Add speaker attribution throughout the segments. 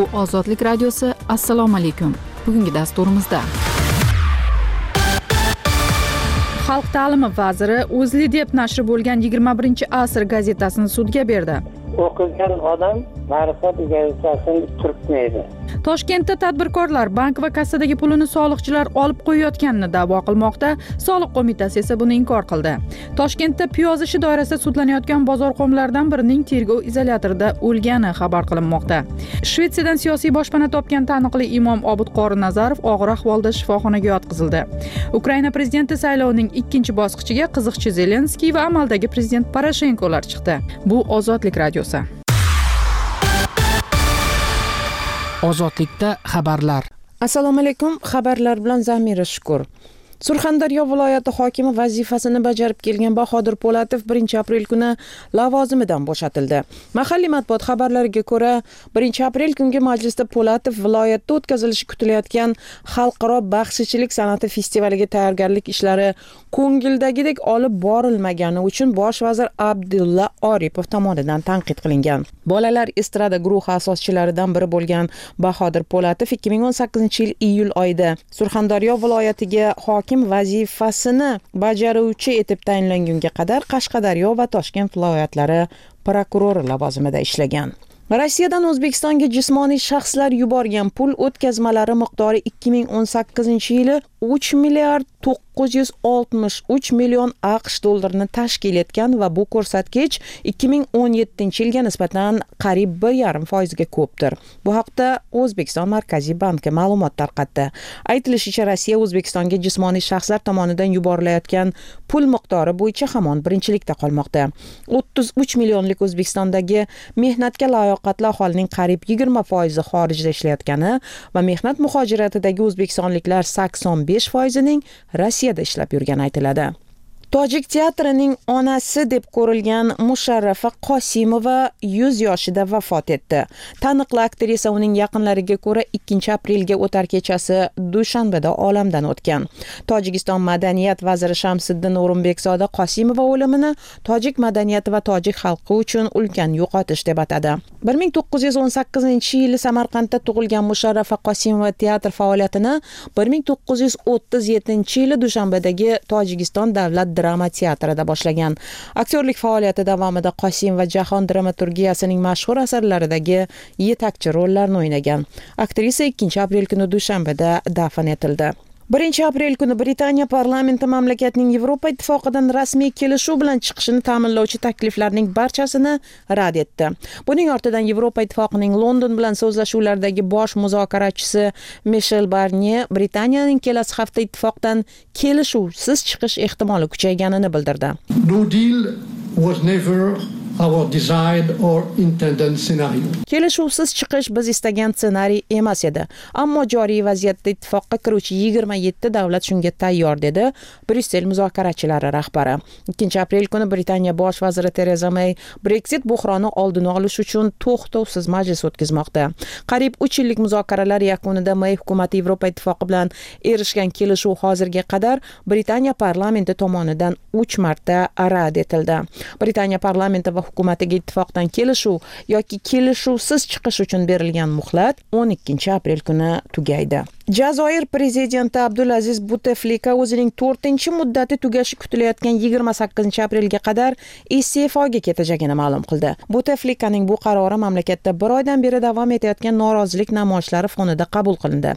Speaker 1: Bu Ozodlik radiosi. Assalomu alaykum. Bugungi dasturimizda Xalq ta'limi vaziri O'zli deb nashri bo'lgan 21-asr gazetasini sudga berdi.
Speaker 2: O'qigan odam ma'rifat gazetasini turtmaydi.
Speaker 1: Toshkentda tadbirkorlar bank va kassadagi pulini soliqchilar olib qo'yayotganini da'vo qilmoqda. Soliq qo'mitasi esa buni inkor qildi. Toshkentda piyoz ishi doirasida sudlanayotgan bozorxo'mlardan birining tergov izolyatorida o'lgani xabar qilinmoqda. Shvetsiyadan siyosiy boshpana topgan taniqli imom Obid Qori Nazarov og'ir ahvolda shifoxonaga yotqizildi. Ukraina prezidenti saylovining ikkinchi bosqichiga qiziqchi Zelenskiy va amaldagi prezident Poroshenkolar chiqdi. Bu Ozodlik radiosi.
Speaker 3: Ozodlikda xabarlar.
Speaker 4: Assalomu alaykum. Xabarlar bilan Zamira Shukur. Surxondaryo viloyati hokimi vazifasini bajarib kelgan Bahodir Po'latov 1-aprel kuni lavozimidan bo'shatildi. Mahalliy matbuot xabarlariga ko'ra, 1-aprel kungi majlisda Po'latov viloyatda o'tkazilishi kutilayotgan xalqaro baxshichilik san'ati festivaliga tayyorgarlik ishlari ko'ngildagidek olib borilmagani uchun bosh vazir Abdulla Oripov tomonidan tanqid qilingan. Bolalar estrada guruhi asoschilaridan biri bo'lgan Bahodir Po'latov 2018-yil iyul oyida Surxondaryo viloyatiga hokim vazifasini bajaruvchi etib tayinlangunga qadar Qashqadaryo va Toshkent viloyatlari prokurori lavozimida ishlagan. Rossiyadan O'zbekistonga jismoniy shaxslar yuborgan pul o'tkazmalari miqdori 2018-yili 3 milliard 963 million AQSh dollarini tashkil etgan va bu ko'rsatkich 2017-yilga nisbatan qariyb 1,5% ga ko'pdir. Bu haqda O'zbekiston Markaziy banki ma'lumot tarqatdi. Aytilishicha, Rossiya O'zbekistonga jismoniy shaxslar tomonidan yuborilayotgan pul miqdori bo'yicha hamon birinchilikda qolmoqda. 33 millionlik O'zbekistondagi mehnatga layoqatli aholining qariyb 20% xorijda ishlayotgani va mehnat muhojiratidagi o'zbekistonliklar 85%ning Rossiyada ishlab yurgani aytiladi. Tojik teatrining onasi deb ko'rilgan Musharrafa Qosimova 100 yoshida vafot etdi. Taniqli aktrisa uning yaqinlariga ko'ra 2-aprelga o'tar kechasi Dushanbeda olamdan o'tgan. Tojikiston madaniyat vaziri Shamsiddin O'rinbekzoda Qosimova o'limini tojik madaniyati va tojik xalqi uchun ulkan yo'qotish deb atadi. 1918-yili Samarqandda tug'ilgan Musharrafa Qosimova teatr faoliyatini 1937-yili Dushanbedagi Tojikiston davlat drama teatrida boshlagan. Aktyorlik faoliyati davomida Qosimova jahon dramaturgiyasining mashhur asarlaridagi yetakchi rollarni o'ynagan. Aktrisa 2-aprel kuni Dushanbeda dafn etildi. 1-aprel kuni Britaniya parlamenti mamlakatning Yevropa ittifoqidan rasmiy kelishuv bilan chiqishini ta'minlovchi takliflarning barchasini rad etdi. Buning ortidan Yevropa ittifoqining London bilan so'zlashuvlardagi bosh muzokarachisi Michel Barnier Britaniyaning kelasi hafta ittifoqdan kelishuvsiz chiqish ehtimoli kuchayganini bildirdi.
Speaker 5: No deal was never our desired or intended scenario.
Speaker 4: Kelishuvsiz chiqish biz istagan ssenariy emas edi. Ammo joriy vaziyatda ittifoqqa kiruvchi 27 davlat shunga tayyor, dedi Bryussel muzokarachilari rahbari. 2-aprel kuni Britaniya bosh vaziri Tereza May Brexit buhroni oldini olish uchun to'xtovsiz majlis o'tkazmoqda. Qariyb 3 yillik muzokaralar yakunida May hukumati Yevropa ittifoqi bilan erishgan kelishuv hozirga qadar Britaniya parlamenti tomonidan 3 marta rad etildi. Britaniya parlamenti va hukumatiga ittifoqdan kelishuv yoki kelishuvsiz chiqish uchun berilgan muhlat 12-aprel kuni tugaydi. Jazoir prezidenti Abdulaziz Buteflika o'zining 4-muddati tugashi kutilayotgan 28-aprelga qadar iste'foga ketajagini ma'lum qildi. Buteflikaning bu qarori mamlakatda bir oydan beri davom etayotgan norozilik namoyishlari fonida qabul qilindi.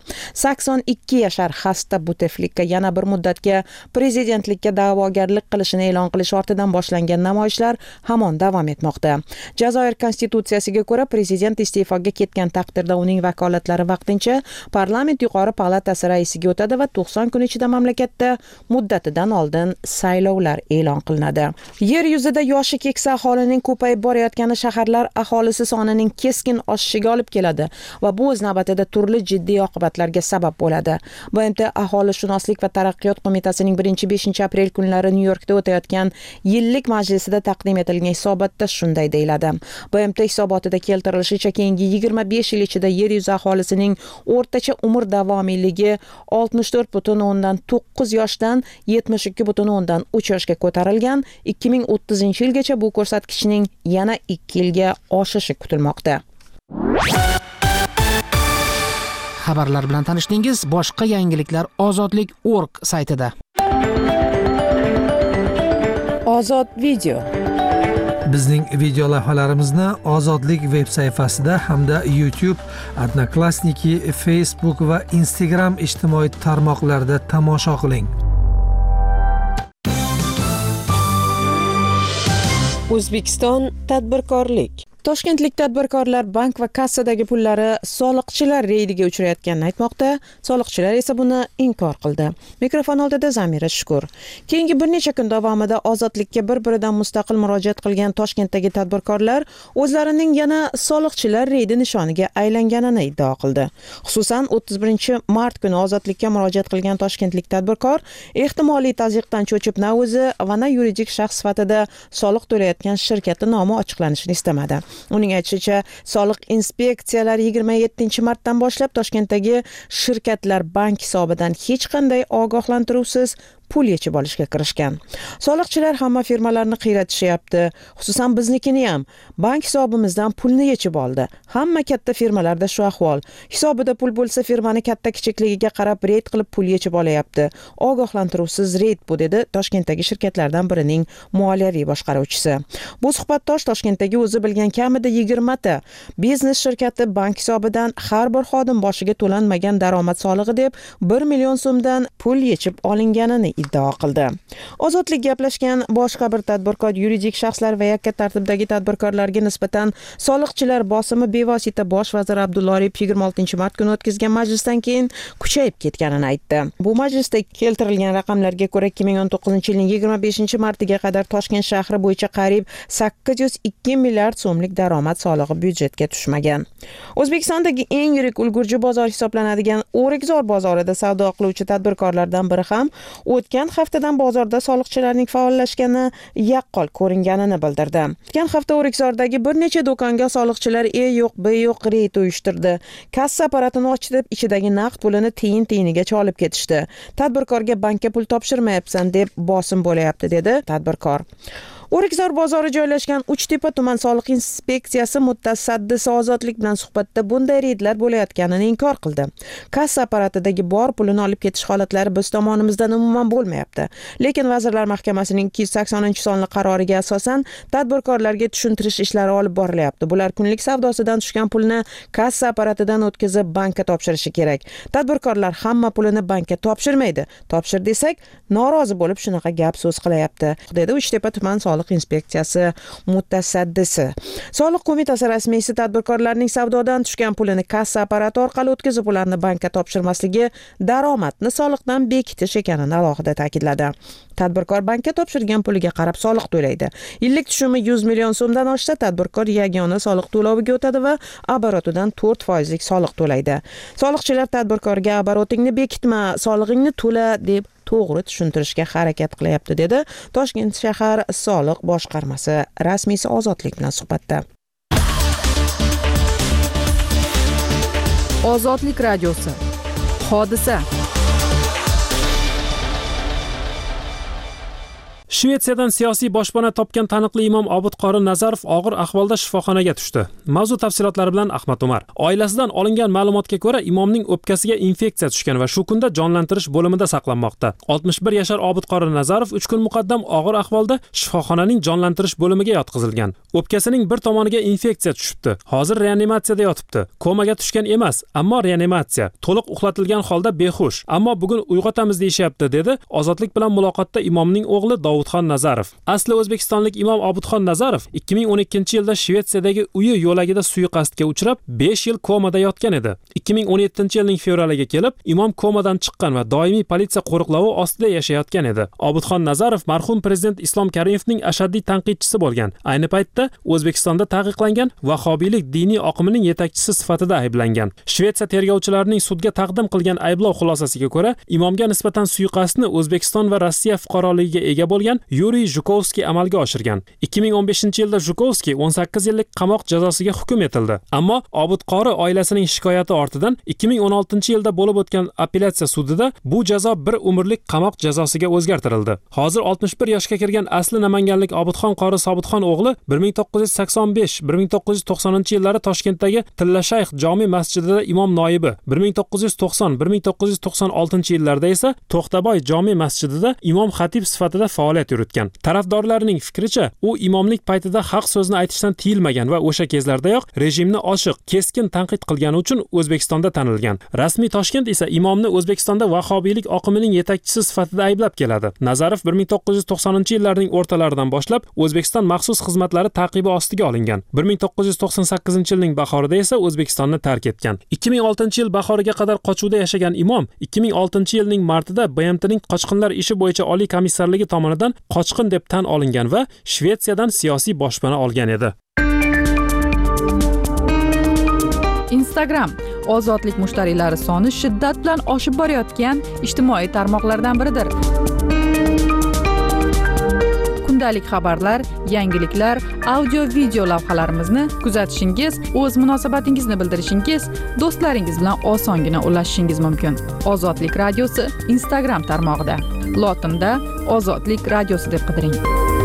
Speaker 4: 82 yashar xasta Buteflika yana bir muddatga prezidentlikka da'vogarlik qilishini e'lon qilish ortidan boshlangan namoyishlar hamon davom etmoqda. Jazoir konstitutsiyasiga ko'ra prezident iste'foga ketgan taqdirda uning vakolatlari vaqtincha parlament yuqori palatasi raisiga o'tadi va 90 kun ichida mamlakatda muddatidan oldin saylovlar e'lon qilinadi. Yer yuzida yoshi keksa aholining ko'payib borayotgani shaharlar aholisi sonining keskin oshishiga olib keladi va bu o'z navbatida turli jiddiy oqibatlarga sabab bo'ladi. BMT Aholishunoslik va taraqqiyot qo'mitasining 1-5-aprel kunlari Nyu-Yorkda o'tayotgan yillik majlisida taqdim etilgan hisobotda shunday deyiladi. BMT hisobotida keltirilishicha, keyingi 25 yil ichida yer yuzi aholisining o'rtacha umr davomiyligi 64,9 yoshdan 72,3 yoshga ko'tarilgan. 2030-yilgacha bu ko'rsatkichning yana 2 yilga oshishi kutilmoqda.
Speaker 3: xabarlar bilan tanishdingiz. Boshqa yangiliklar ozodlik.org saytida.
Speaker 4: Ozod video.
Speaker 6: Bizning video lavhalarimizni Ozodlik veb sayfasida hamda YouTube, Odnoklassniki, Facebook va Instagram ijtimoiy tarmoqlarida tomosha qiling.
Speaker 4: O'zbekiston tadbirkorlik. Toshkentlik tadbirkorlar bank va kassadagi pullari soliqchilar reydiga uchrayotganini aytmoqda, soliqchilar esa buni inkor qildi. Mikrofon oldida Zamira Shukur. Keyingi bir necha kun davomida ozodlikka bir-biridan mustaqil murojaat qilgan Toshkentdagi tadbirkorlar o'zlarining yana soliqchilar reydi nishoniga aylanganini iddao qildi. Xususan, 31-mart kuni ozodlikka murojaat qilgan toshkentlik tadbirkor ehtimoliy tazyiqdan cho'chib na o'zi va na yuridik shaxs sifatida soliq to'layotgan shirkati nomi ochiqlanishini istamadi. Uning aytishicha, soliq inspeksiyalari 27-martdan boshlab Toshkentdagi shirkatlar bank hisobidan hech qanday ogohlantiruvsiz pul yechib olishga kirishgan. Soliqchilar hamma firmalarni qiyratishyapti, xususan biznikini ham. Bank hisobimizdan pulni yechib oldi. Hamma katta firmalarda shu ahvol. Hisobida pul bo'lsa firmani katta kichikligiga qarab reyd qilib pul yechib olayapti. Ogohlantiruvsiz reyd bu, dedi Toshkentdagi shirkatlardan birining moliyaviy boshqaruvchisi. Bu suhbatdosh Toshkentdagi o'zi bilgan kamida 20 ta biznes shirkati bank hisobidan har bir xodim boshiga to'lanmagan daromad solig'i deb 1 million so'mdan pul yechib olinganini iddao qildi. Ozodlik gaplashgan boshqa bir tadbirkor yuridik shaxslar va yakka tartibdagi tadbirkorlarga nisbatan soliqchilar bosimi bevosita bosh vazir Abdulla Aripov 26-mart kuni o'tkazgan majlisdan keyin kuchayib ketganini aytdi. Bu majlisda keltirilgan raqamlarga ko'ra 2019-yilning 25-martiga qadar Toshkent shahri bo'yicha qariyb 802 milliard so'mlik daromad solig'i byudjetga tushmagan. O'zbekistondagi eng yirik ulgurji bozor hisoblanadigan O'rikzor bozorida savdo qiluvchi tadbirkorlardan biri ham o'tgan haftadan bozorda soliqchilarning faollashgani yaqqol ko'ringanini bildirdi. O'tgan hafta O'rikzordagi bir necha do'konga soliqchilar yo'q, B yo'q reyd uyushtirdi. Kassa apparatini ochib, ichidagi naqd pulini tiyin-tiyinigacha olib ketishdi. Tadbirkorga bankka pul topshirmayapsan deb bosim bo'layapti, dedi tadbirkor. O'rikzor bozori joylashgan Uchtepa tuman soliq inspeksiyasi mutasaddisi Ozodlik bilan suhbatda bunday reydlar bo'layotganini inkor qildi. Kassa apparatidagi bor pulini olib ketish holatlari biz tomonimizdan umuman bo'lmayapti. Lekin Vazirlar Mahkamasining 280-sonli qaroriga asosan tadbirkorlarga tushuntirish ishlari olib borilyapti. Bular kunlik savdosidan tushgan pulni kassa apparatidan o'tkazib bankka topshirishi kerak. Tadbirkorlar hamma pulini bankka topshirmaydi. Topshir desak, norozi bo'lib shunaqa gap so'z qilyapti, dedi Uchtepa tuman soliq inspeksiyasi mutasaddisi. Soliq qo'mitasi rasmiysi tadbirkorlarning savdodan tushgan pulini kassa apparati orqali o'tkazib ularni bankka topshirmasligi daromadni soliqdan bekitish ekanini alohida ta'kidladi. Tadbirkor bankka topshirgan puliga qarab soliq to'laydi. Yillik tushumi 100 million so'mdan oshsa, tadbirkor yagona soliq to'loviga o'tadi va oborotidan 4% soliq to'laydi. Soliqchilar tadbirkorga oborotingni bekitma, solig'ingni to'la deb to'g'ri tushuntirishga harakat qilyapti, dedi Toshkent shahar soliq boshqarmasi rasmiysi Ozodlik bilan suhbatda.
Speaker 1: Ozodlik radiosi. Hodisa.
Speaker 7: Shvetsiyadan siyosiy boshpana topgan taniqli imom Obidqori Nazarov og'ir ahvolda shifoxonaga tushdi. Mavzu tafsilotlari bilan Ahmad Umar. Oilasidan olingan ma'lumotga ko'ra, imomning o'pkasiga infeksiya tushgan va shu kunda jonlantirish bo'limida saqlanmoqda. 61 yashar Obidqori Nazarov 3 kun muqaddam og'ir ahvolda shifoxonaning jonlantirish bo'limiga yotqizilgan. O'pkasining bir tomoniga infeksiya tushibdi. Hozir reanimatsiyada yotibdi. Komaga tushgan emas, ammo reanimatsiya. To'liq uxlatilgan holda behush. Ammo bugun uyg'otamiz deyishyapti, dedi Ozodlik bilan muloqotda imomning o'g'li Davudxon Nazarov. Asli o'zbekistonlik imom Obidxon Nazarov 2012-yilda Shvetsiyadagi uyi yo'lagida suiqasdga uchrab 5 yil komada yotgan edi. 2017-yilning fevraliga kelib, imom komadan chiqqan va doimiy politsiya qo'riqlovi ostida yashayotgan edi. Obidxon Nazarov marhum prezident Islom Karimovning ashaddiy tanqidchisi bo'lgan. Ayni paytda O'zbekistonda taqiqlangan vahobiylik diniy oqimining yetakchisi sifatida ayblangan. Shvetsiya tergovchilarining sudga taqdim qilgan ayblov xulosasiga ko'ra, imomga nisbatan suiqasdni O'zbekiston va Rossiya fuqaroligiga ega bo'lgan qilingan Yuriy Zhukovskiy amalga oshirgan. 2015-yilda Zhukovskiy 18 yillik qamoq jazosiga hukm etildi. Ammo Obidqori oilasining shikoyati ortidan 2016-yilda bo'lib o'tgan apellyatsiya sudida bu jazo bir umrlik qamoq jazosiga o'zgartirildi. Hozir 61 yoshga kirgan asli namanganlik Obidxon qori Sobitxon o'g'li 1985-1990-yillari Toshkentdagi Tilla Shayx jome masjidida imom noibi, 1990-1996-yillarda esa To'xtaboy jome masjidida imom xatib sifatida faoliyat yuritgan. Tarafdorlarining fikricha, u imomlik paytida haq so'zni aytishdan tiyilmagan va o'sha kezlardayoq rejimni ochiq, keskin tanqid qilgani uchun O'zbekistonda tanilgan. Rasmiy Toshkent esa imomni O'zbekistonda vahobiylik oqimining yetakchisi sifatida ayblab keladi. Nazarov 1990-yillarning o'rtalaridan boshlab O'zbekiston maxsus xizmatlari taqibi ostiga olingan. 1998-yilning bahorida esa O'zbekistonni tark etgan. 2006-yil bahoriga qadar qochuvda yashagan imom 2006-yilning martida BMTning qochqinlar ishi bo'yicha oliy komissarligi tomonidan qochqin deb tan olingan va Shvetsiyadan siyosiy boshpana olgan edi.
Speaker 1: Instagram ozodlik mushtariylari soni shiddat bilan oshib borayotgan ijtimoiy tarmoqlardan biridir. Kundalik xabarlar, yangiliklar, audio-video lavhalarimizni kuzatishingiz, o'z munosabatingizni bildirishingiz, do'stlaringiz bilan osongina ulashishingiz mumkin. Ozodlik radiosi Instagram tarmog'ida. Lotinda Ozodlik radiosi deb qidiring.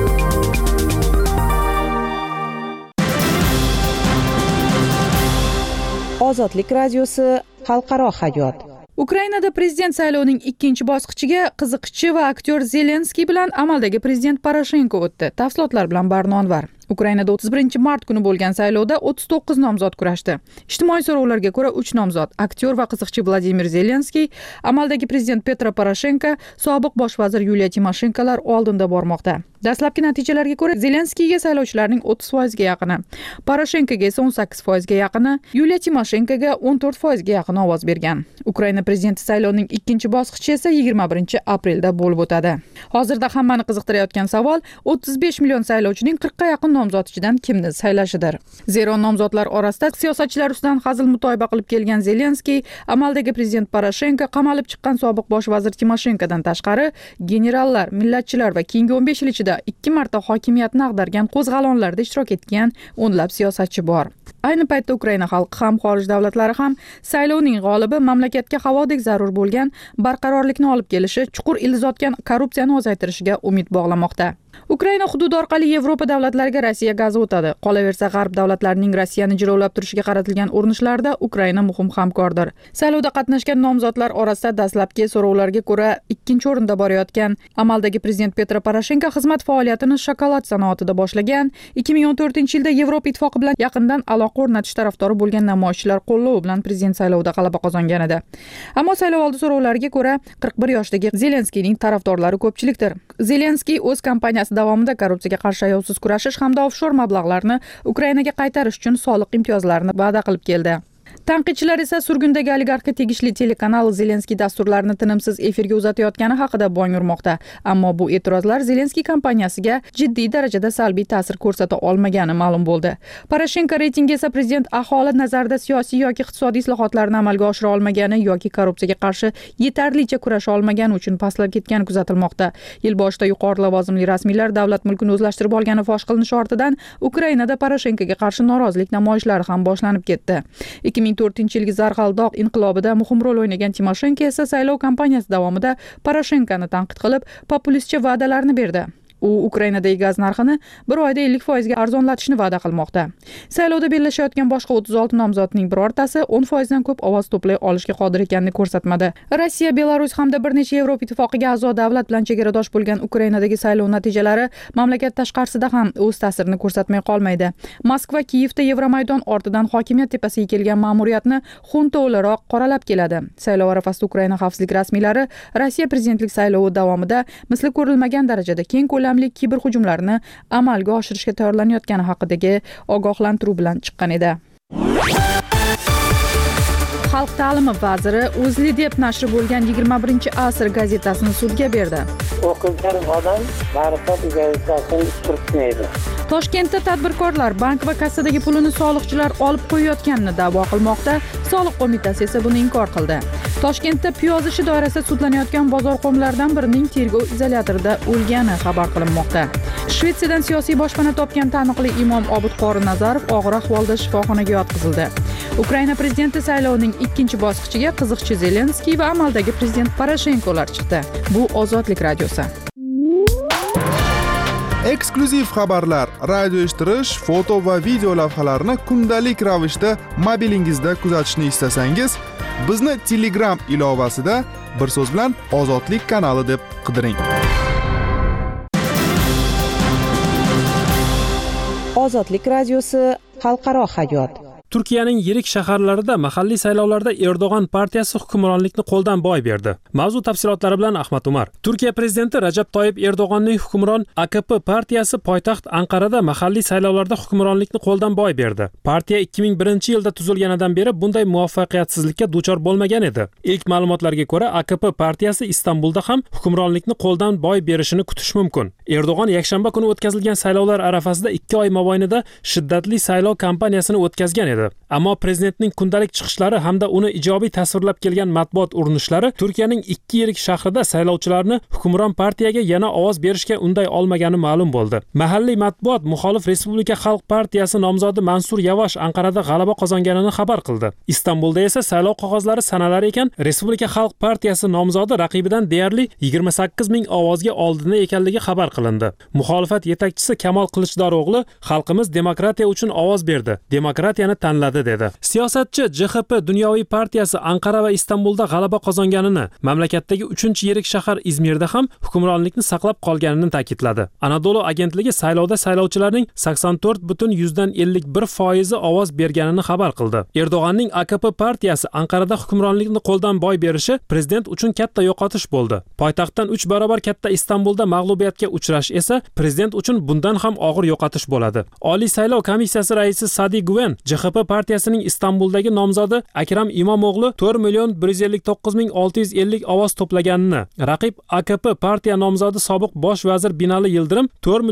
Speaker 4: Ozodlik radiosi xalqaro hayot.
Speaker 1: Ukrainada prezident saylovining ikkinchi bosqichiga qiziqchi va aktyor Zelenskiy bilan amaldagi prezident Poroshenko o'tdi. Tafsilotlar bilan Barnonvar. Ukrainada 31-mart kuni bo'lgan saylovda 39 nomzod kurashdi. Ijtimoiy so'rovlarga ko'ra 3 nomzod, aktyor va qiziqchi Vladimir Zelenskiy, amaldagi prezident Petro Poroshenko, sobiq bosh vazir Yuliya Timoshenkolar oldinda bormoqda. Dastlabki natijalarga ko'ra Zelenskiyga saylovchilarning 30% ga yaqini, Poroshenkoga esa 18% ga yaqini, Yuliya Timoshenkoga 14% ga yaqin ovoz bergan. Ukraina prezidenti saylovining ikkinchi bosqichi esa 21-aprelda bo'lib o'tadi. Hozirda hammani qiziqtirayotgan savol 35 million saylovchining 40 ga yaqin nomzod ichidan kimni saylashidir. Zero nomzodlar orasida siyosatchilar ustidan hazil mutoyiba qilib kelgan Zelenskiy, amaldagi prezident Poroshenko, qamalib chiqqan sobiq bosh vazir Timoshenkodan tashqari generallar, millatchilar va keyingi 15 yil ichida 2 marta hokimiyatni ag'dargan qo'zg'alonlarda ishtirok etgan o'nlab siyosatchi bor. Ayni paytda Ukraina xalqi ham, xorij davlatlari ham saylovning g'olibi mamlakatga havodek zarur bo'lgan barqarorlikni olib kelishi, chuqur ilizotgan korrupsiyani ozaytirishiga umid bog'lamoqda. Ukraina hududi orqali Yevropa davlatlariga Rossiya gazi o'tadi. Qolaversa, g'arb davlatlarining Rossiyani jilovlab turishiga qaratilgan urinishlarda Ukraina muhim hamkordir. Saylovda qatnashgan nomzodlar orasida dastlabki so'rovlarga ko'ra ikkinchi o'rinda borayotgan amaldagi prezident Petro Poroshenko xizmat faoliyatini shokolad sanoatida boshlagan, 2014-yilda Yevropa ittifoqi bilan yaqindan aloqa o'rnatish tarafdori bo'lgan namoyishchilar qo'llovi bilan prezident saylovida g'alaba qozongan edi. Ammo saylovoldi so'rovlariga ko'ra 41 yoshdagi Zelenskiyning tarafdorlari ko'pchilikdir. Zelenskiy o'z kampaniyasi davomida korrupsiyaga qarshi ayovsiz kurashish hamda ofshor mablag'larni Ukrainaga qaytarish uchun soliq imtiyozlarini va'da qilib keldi. Tanqidchilar esa surgundagi oligarxga tegishli telekanal Zelenskiy dasturlarini tinimsiz efirga uzatayotgani haqida bong urmoqda. Ammo bu e'tirozlar Zelenskiy kampaniyasiga jiddiy darajada salbiy ta'sir ko'rsata olmagani ma'lum bo'ldi. Poroshenko reytingi esa prezident aholi nazarida siyosiy yoki iqtisodiy islohotlarni amalga oshira olmagani yoki korrupsiyaga qarshi yetarlicha kurasha olmagani uchun pastlab ketgani kuzatilmoqda. Yil boshida yuqori lavozimli rasmiylar davlat mulkini o'zlashtirib olgani fosh qilinishi ortidan Ukrainada Poroshenkoga qarshi norozilik namoyishlari ham boshlanib ketdi. 2004-yilgi Zarg'aldoq inqilobida muhim rol o'ynagan Timoshenko esa saylov kampaniyasi davomida Poroshenkoni tanqid qilib, populistcha va'dalarni berdi. U Ukrainadagi gaz narxini bir oyda 50% ga arzonlatishni va'da qilmoqda. Saylovda bellashayotgan boshqa 36 nomzodning birortasi 10% dan ko'p ovoz to'play olishga qodir ekanini ko'rsatmadi. Rossiya, Belarus hamda bir necha Yevropa ittifoqiga a'zo davlat bilan chegaradosh bo'lgan Ukrainadagi saylov natijalari mamlakat tashqarisida ham o'z ta'sirini ko'rsatmay qolmaydi. Moskva Kiyevda Yevromaydon ortidan hokimiyat tepasiga kelgan ma'muriyatni xunta o'laroq qoralab keladi. Saylov arafasida Ukraina xavfsizlik rasmiylari Rossiya prezidentlik saylovi davomida misli ko'rilmagan darajada keng kiberhujumlarni amalga oshirishga tayyorlanayotgani haqidagi ogohlantiruv bilan chiqqan edi. Xalq ta'limi vaziri O'zli deb nashri bo'lgan 21-asr gazetasini sudga berdi.
Speaker 2: O'qigan odam ma'rifat egasini turtmaydi.
Speaker 1: Toshkentda tadbirkorlar bank va kassadagi pulini soliqchilar olib qo'yayotganini da'vo qilmoqda. Soliq qo'mitasi esa buni inkor qildi. Toshkentda piyoz ishi doirasida sudlanayotgan bozorqo'mlardan birining tergov izolyatorida o'lgani xabar qilinmoqda. Shvetsiyadan siyosiy boshpana topgan taniqli imom Obid Qori Nazarov og'ir ahvolda shifoxonaga yotqizildi. Ukraina prezidenti saylovining ikkinchi bosqichiga qiziqchi Zelenskiy va amaldagi prezident Poroshenkolar chiqdi. Bu Ozodlik radiosi.
Speaker 8: Eksklyuziv xabarlar, radio eshittirish, foto va video lavhalarni kundalik ravishda mobilingizda kuzatishni istasangiz, bizni Telegram ilovasida bir so'z bilan Ozodlik kanali deb qidiring.
Speaker 4: Ozodlik radiosi xalqaro hayot.
Speaker 7: Turkiyaning yirik shaharlarida mahalliy saylovlarda Erdo'g'an partiyasi hukmronlikni qo'ldan boy berdi. Mavzu tafsilotlari bilan Ahmad Umar. Turkiya prezidenti Rajab Toyyib Erdo'g'anning hukmron AKP partiyasi poytaxt Anqarada mahalliy saylovlarda hukmronlikni qo'ldan boy berdi. Partiya 2001-yilda tuzilganidan beri bunday muvaffaqiyatsizlikka duchor bo'lmagan edi. Ilk ma'lumotlarga ko'ra, AKP partiyasi Istanbulda ham hukmronlikni qo'ldan boy berishini kutish mumkin. Erdo'g'an yakshanba kuni o'tkazilgan saylovlar arafasida 2 oy mobaynida shiddatli saylov kampaniyasini o'tkazgan edi. Ammo prezidentning kundalik chiqishlari hamda uni ijobiy tasvirlab kelgan matbuot urinishlari Turkiyaning 2 yirik shahrida saylovchilarni hukmron partiyaga yana ovoz berishga unday olmagani ma'lum bo'ldi. Mahalliy matbuot muxolif Respublika Xalq partiyasi nomzodi Mansur Yavash Anqarada g'alaba qozonganini xabar qildi. Istanbulda esa saylov qog'ozlari sanalar ekan, Respublika Xalq partiyasi nomzodi raqibidan deyarli 28 ming ovozga oldinda ekanligi xabar qilindi. Muxolifat yetakchisi Kamol Qilichdaro'g'li xalqimiz demokratiya uchun ovoz berdi. Demokratiyani tanladi dedi. Siyosatchi JHP Dunyoviy partiyasi Anqara va Istanbulda g'alaba qozonganini, mamlakatdagi 3-yirik shahar Izmirda ham hukmronlikni saqlab qolganini ta'kidladi. Anadolu agentligi saylovda saylovchilarning 84,51% ovoz berganini xabar qildi. Erdo'g'anning AKP partiyasi Anqarada hukmronlikni qo'ldan boy berishi prezident uchun katta yo'qotish bo'ldi. Poytaxtdan 3 barobar katta Istanbulda mag'lubiyatga uchrash esa prezident uchun bundan ham og'ir yo'qotish bo'ladi. Oliy saylov komissiyasi raisi Sadi Guven JHP partiyasining Istanbuldagi nomzodi Akram Imomoğlu 4,159,650 ovoz to'plaganini, raqib AKP partiya nomzodi sobiq bosh vazir Binali Yildirim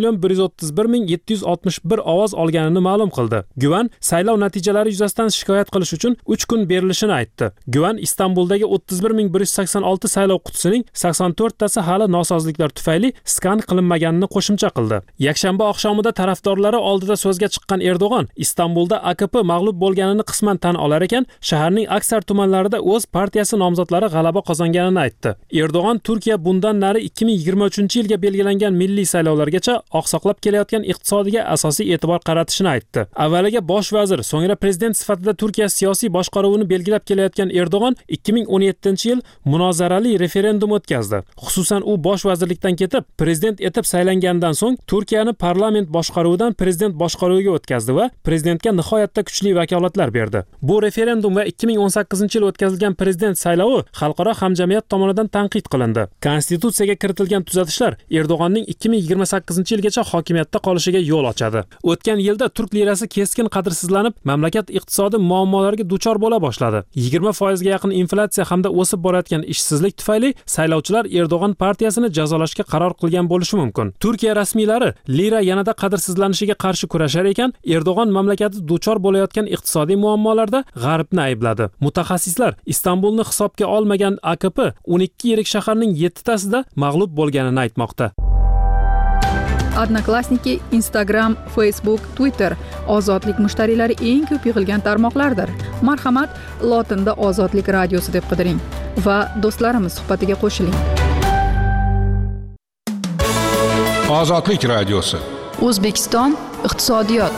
Speaker 7: 4,131,761 ovoz olganini ma'lum qildi. Guven saylov natijalari yuzasidan shikoyat qilish uchun 3 kun berilishini aytdi. Guven Istanbuldagi 31,186 saylov qutisining 84 tasi hali nosozliklar tufayli skan qilinmaganini qo'shimcha qildi. Yakshanba oqshomida tarafdorlari oldida so'zga chiqqan Erdo'g'an Istanbulda AKP mag'lub bo'lganini qisman tan olar ekan, shaharning aksar tumanlarida o'z partiyasi nomzodlari g'alaba qozonganini aytdi. Erdo'g'an Turkiya bundan nari 2023-yilga belgilangan milliy saylovlargacha oqsoqlab kelayotgan iqtisodiga asosiy e'tibor qaratishini aytdi. Avvaliga bosh vazir, so'ngra prezident sifatida Turkiya siyosiy boshqaruvini belgilab kelayotgan Erdo'g'an 2017-yil munozarali referendum o'tkazdi. Xususan, u bosh vazirlikdan ketib, prezident etib saylangandan so'ng Turkiyani parlament boshqaruvidan prezident boshqaruviga o'tkazdi va prezidentga nihoyatda kuchli vakolatlar berdi. Bu referendum va 2018-yil o'tkazilgan prezident saylovi xalqaro hamjamiyat tomonidan tanqid qilindi. Konstitutsiyaga kiritilgan tuzatishlar Erdo'g'anning 2028-yilgacha hokimiyatda qolishiga yo'l ochadi. O'tgan yilda turk lirasi keskin qadrsizlanib, mamlakat iqtisodi muammolariga duchor bo'la boshladi. 20% ga yaqin inflyatsiya hamda o'sib borayotgan ishsizlik tufayli saylovchilar Erdo'g'an partiyasini jazolashga qaror qilgan bo'lishi mumkin. Turkiya rasmiylari lira yanada qadrsizlanishiga qarshi kurashar ekan, Erdo'g'an mamlakati duchor bo'layotgan iqtisodiy muammolarda G'arbni aybladi. Mutaxassislar Istanbulni hisobga olmagan AKP 12 yirik shaharning 7 tasida mag'lub bo'lganini aytmoqda.
Speaker 1: Odnoklassniki, Instagram, Facebook, Twitter ozodlik mushtariylari eng ko'p yig'ilgan tarmoqlardir. Marhamat, lotinda Ozodlik radiosi deb qidiring va do'stlarimiz suhbatiga qo'shiling.
Speaker 9: Ozodlik radiosi.
Speaker 10: O'zbekiston iqtisodiyot.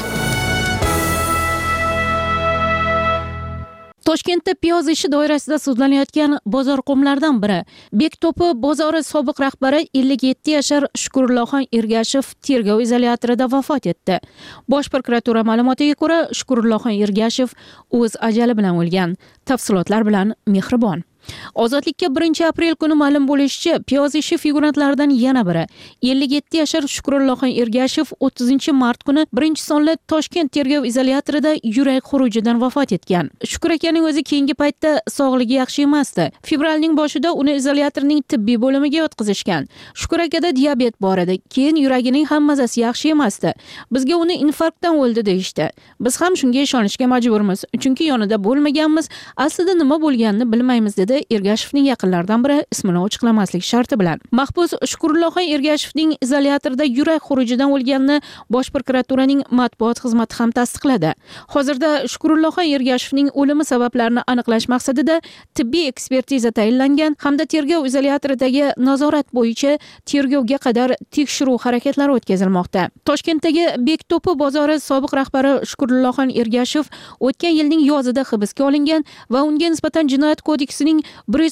Speaker 10: Toshkentda piyoz ishi doirasida sudlanayotgan bozorqo'mlardan biri Bekto'pi bozori sobiq rahbari 57 yashar Shukurullohon Ergashev tergov izolyatorida vafot etdi. Bosh prokuratura ma'lumotiga ko'ra, Shukurullohon Ergashev o'z ajali bilan o'lgan. Tafsilotlar bilan Mehribon. Ozodlikka 1-aprel kuni ma'lum bo'lishicha, piyoz ishi figurantlaridan yana biri 57 yashar Shukurullohon Ergashev 30-mart kuni 1-sonli Toshkent tergov izolyatorida yurak xurujidan vafot etgan. Shukur akaning o'zi keyingi paytda sog'ligi yaxshi emasdi. Fevralning boshida uni izolyatorning tibbiy bo'limiga yotqizishgan. Shukur akada diabet bor edi. Keyin yuragining ham mazasi yaxshi emasdi. Bizga uni infarktdan o'ldi deyishdi. Biz ham shunga ishonishga majburmiz, chunki yonida bo'lmaganmiz, aslida nima bo'lganini bilmaymiz dedi dedi Ergashevning yaqinlaridan biri ismini ochiqlamaslik sharti bilan. Mahbus Shukurulloxon Ergashevning izolyatorda yurak xurujidan o'lganini Bosh prokuraturaning matbuot xizmati ham tasdiqladi. Hozirda Shukurulloxon Ergashevning o'limi sabablarini aniqlash maqsadida tibbiy ekspertiza tayinlangan hamda tergov izolyatoridagi nazorat bo'yicha tergovga qadar tekshiruv harakatlari o'tkazilmoqda. Toshkentdagi Bekto'pi bozori sobiq rahbari Shukurulloxon Ergashev o'tgan yilning yozida hibsga olingan va unga nisbatan Jinoyat kodeksining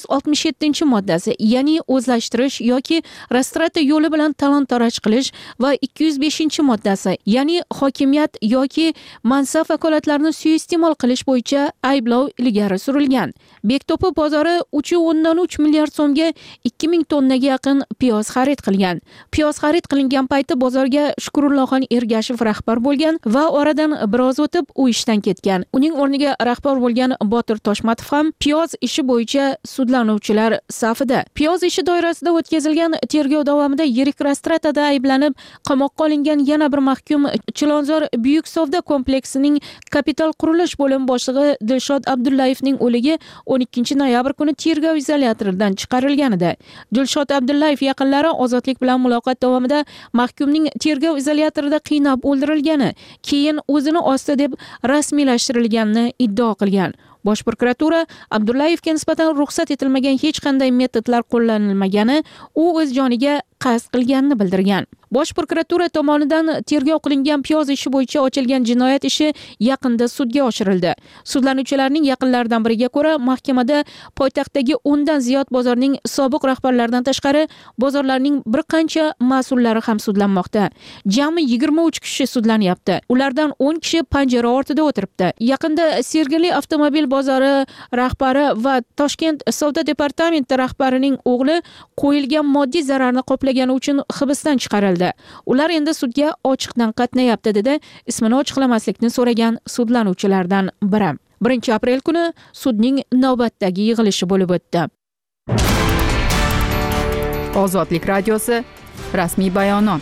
Speaker 10: 167-moddasi, ya'ni o'zlashtirish yoki restrata yo'li bilan talon-taroj qilish va 205-moddasi, ya'ni hokimiyat yoki mansab vakolatlarini suiiste'mol qilish bo'yicha ayblov ilgari surilgan. Bekto'pi bozori 3.3 milliard so'mga 2000 tonnaga yaqin piyoz xarid qilgan. Piyoz xarid qilingan payti bozorga Shukurulloxon Ergashev rahbar bo'lgan va oradan biroz o'tib u ishdan ketgan. Uning o'rniga rahbar bo'lgan Botir Toshmatov ham piyoz ishi bo'yicha sudlanuvchilar safida. Piyoz ishi doirasida o'tkazilgan tergov davomida yirik rastratada ayblanib qamoqqa olingan yana bir mahkum Chilonzor Buyuk savdo kompleksining kapital qurilish bo'limi boshlig'i Dilshod Abdullayevning o'ligi 12 noyabr kuni tergov izolyatoridan chiqarilgan edi. Dilshod Abdullayev yaqinlari ozodlik bilan muloqot davomida mahkumning tergov izolyatorida qiynab o'ldirilgani, keyin o'zini osdi deb rasmiylashtirilganini iddao qilgan. Bosh prokuratura Abdullayevga nisbatan ruxsat etilmagan hech qanday metodlar qo'llanilmagani, u o'z joniga qasd qilganini bildirgan. Bosh prokuratura tomonidan tergov qilingan piyoz ishi bo'yicha ochilgan jinoyat ishi yaqinda sudga oshirildi. Sudlanuvchilarning yaqinlaridan biriga ko'ra, mahkamada poytaxtdagi 10 dan ziyod bozorning sobiq rahbarlaridan tashqari bozorlarning bir qancha mas'ullari ham sudlanmoqda. Jami 23 kishi sudlanyapti. Ulardan 10 kishi panjara ortida o'tiribdi. Yaqinda Sergeli avtomobil bozori rahbari va Toshkent savdo departamenti rahbarining o'g'li qo'yilgan moddiy zararni qoplagani uchun hibsdan chiqarildi. Ular endi sudga ochiqdan qatnayapti, dedi ismini ochiqlamaslikni so'ragan sudlanuvchilardan biri. 1-aprel kuni sudning navbatdagi yig'ilishi bo'lib o'tdi.
Speaker 1: Ozodlik radiosi rasmiy bayonot.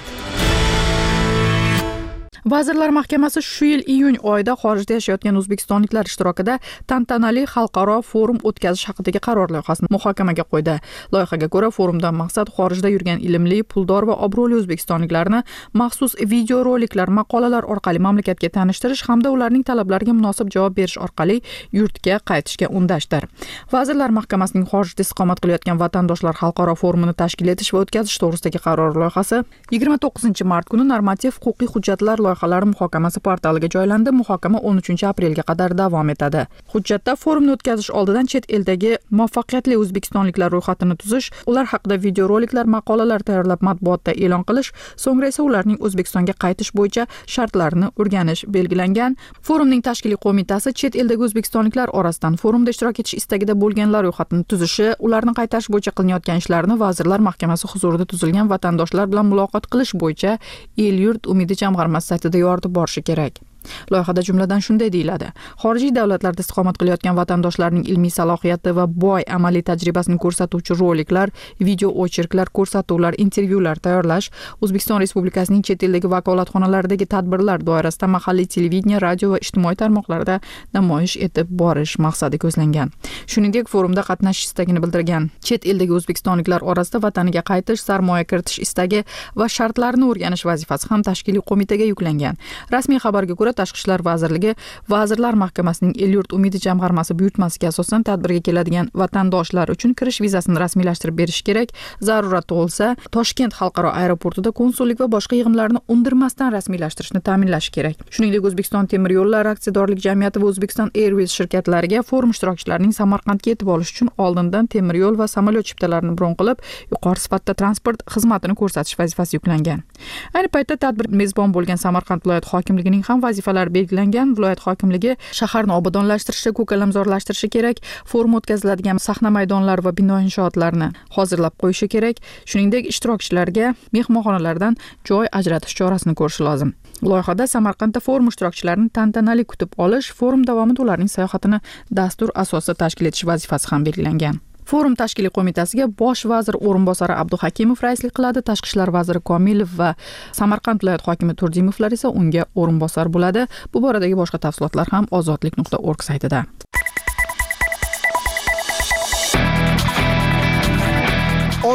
Speaker 1: Vazirlar Mahkamasi shu yil iyun oyida xorijda yashayotgan o'zbekistonliklar ishtirokida tantanali xalqaro forum o'tkazish haqidagi qaror loyihasini muhokamaga qo'ydi. Loyihaga ko'ra, forumdan maqsad xorijda yurgan ilmli, puldor va obro'li o'zbekistonliklarni maxsus videoroliklar, maqolalar orqali mamlakatga tanishtirish hamda ularning talablariga munosib javob berish orqali yurtga qaytishga undashdir. Vazirlar Mahkamasining xorijda istiqomat qilayotgan vatandoshlar xalqaro forumini tashkil etish va o'tkazish to'g'risidagi qaror loyihasi 29-mart kuni normativ huquqiy hujjatlar loyihalari muhokamasi portaliga joylandi. Muhokama 13-aprelga qadar davom etadi. Hujjatda forumni o'tkazish oldidan chet eldagi muvaffaqiyatli o'zbekistonliklar ro'yxatini tuzish, ular haqida videoroliklar, maqolalar tayyorlab matbuotda e'lon qilish, so'ngra esa ularning O'zbekistonga qaytish bo'yicha shartlarini o'rganish belgilangan. Forumning tashkiliy qo'mitasi chet eldagi o'zbekistonliklar orasidan forumda ishtirok etish istagida bo'lganlar ro'yxatini tuzishi, ularni qaytarish bo'yicha qilinayotgan ishlarni Vazirlar Mahkamasi huzurida tuzilgan vatandoshlar bilan muloqot qilish bo'yicha El-yurt umidi jamg'armasi saytida yoritib borishi kerak. Loyihada jumladan shunday deyiladi: xorijiy davlatlarda istiqomat qilayotgan vatandoshlarning ilmiy salohiyati va boy amaliy tajribasini ko'rsatuvchi roliklar, video ocherklar, ko'rsatuvlar, intervyular tayyorlash, O'zbekiston Respublikasining chet eldagi vakolatxonalaridagi tadbirlar doirasida mahalliy televideniya, radio va ijtimoiy tarmoqlarda namoyish etib borish maqsadi ko'zlangan. Shuningdek, forumda qatnashish istagini bildirgan chet eldagi o'zbekistonliklar orasida vataniga qaytish, sarmoya kiritish istagi va shartlarini o'rganish vazifasi ham tashkiliy qo'mitaga yuklangan. Rasmiy xabarga ko'ra, Tashqi ishlar vazirligi Vazirlar Mahkamasining El-yurt umidi jamg'armasi buyurtmasiga asosan tadbirga keladigan vatandoshlar uchun kirish vizasini rasmiylashtirib berish kerak. Zarurat tug'ilsa, Toshkent xalqaro aeroportida konsullik va boshqa yig'imlarni undirmasdan rasmiylashtirishni ta'minlash kerak. Shuningdek, O'zbekiston temir yo'llari aksiyadorlik jamiyati va O'zbekiston Airways shirkatlariga forum ishtirokchilarining Samarqandga yetib olish uchun oldindan temir yo'l va samolyot chiptalarini bron qilib, yuqori sifatda transport xizmatini ko'rsatish vazifasi yuklangan. Ayni paytda tadbir mezbon bo'lgan Samarqand viloyat hokimligining ham vazifalari belgilangan. Viloyat hokimligi shaharni obodonlashtirishi, ko'kalamzorlashtirishi kerak, forum o'tkaziladigan sahna maydonlari va bino inshootlarini hozirlab qo'yishi kerak. Shuningdek, ishtirokchilarga mehmonxonalardan joy ajratish chorasini ko'rish lozim. Loyihada Samarqandda forum ishtirokchilarini tantanali kutib olish, forum davomida ularning sayohatini dastur asosida tashkil etish vazifasi ham belgilangan. Forum tashkiliy qo'mitasiga bosh vazir o'rinbosari Abduhakimov raislik qiladi. Tashqi ishlar vaziri Komilov va Samarqand viloyat hokimi Turdimovlar esa unga o'rinbosar bo'ladi. Bu boradagi boshqa tafsilotlar ham ozodlik.org saytida.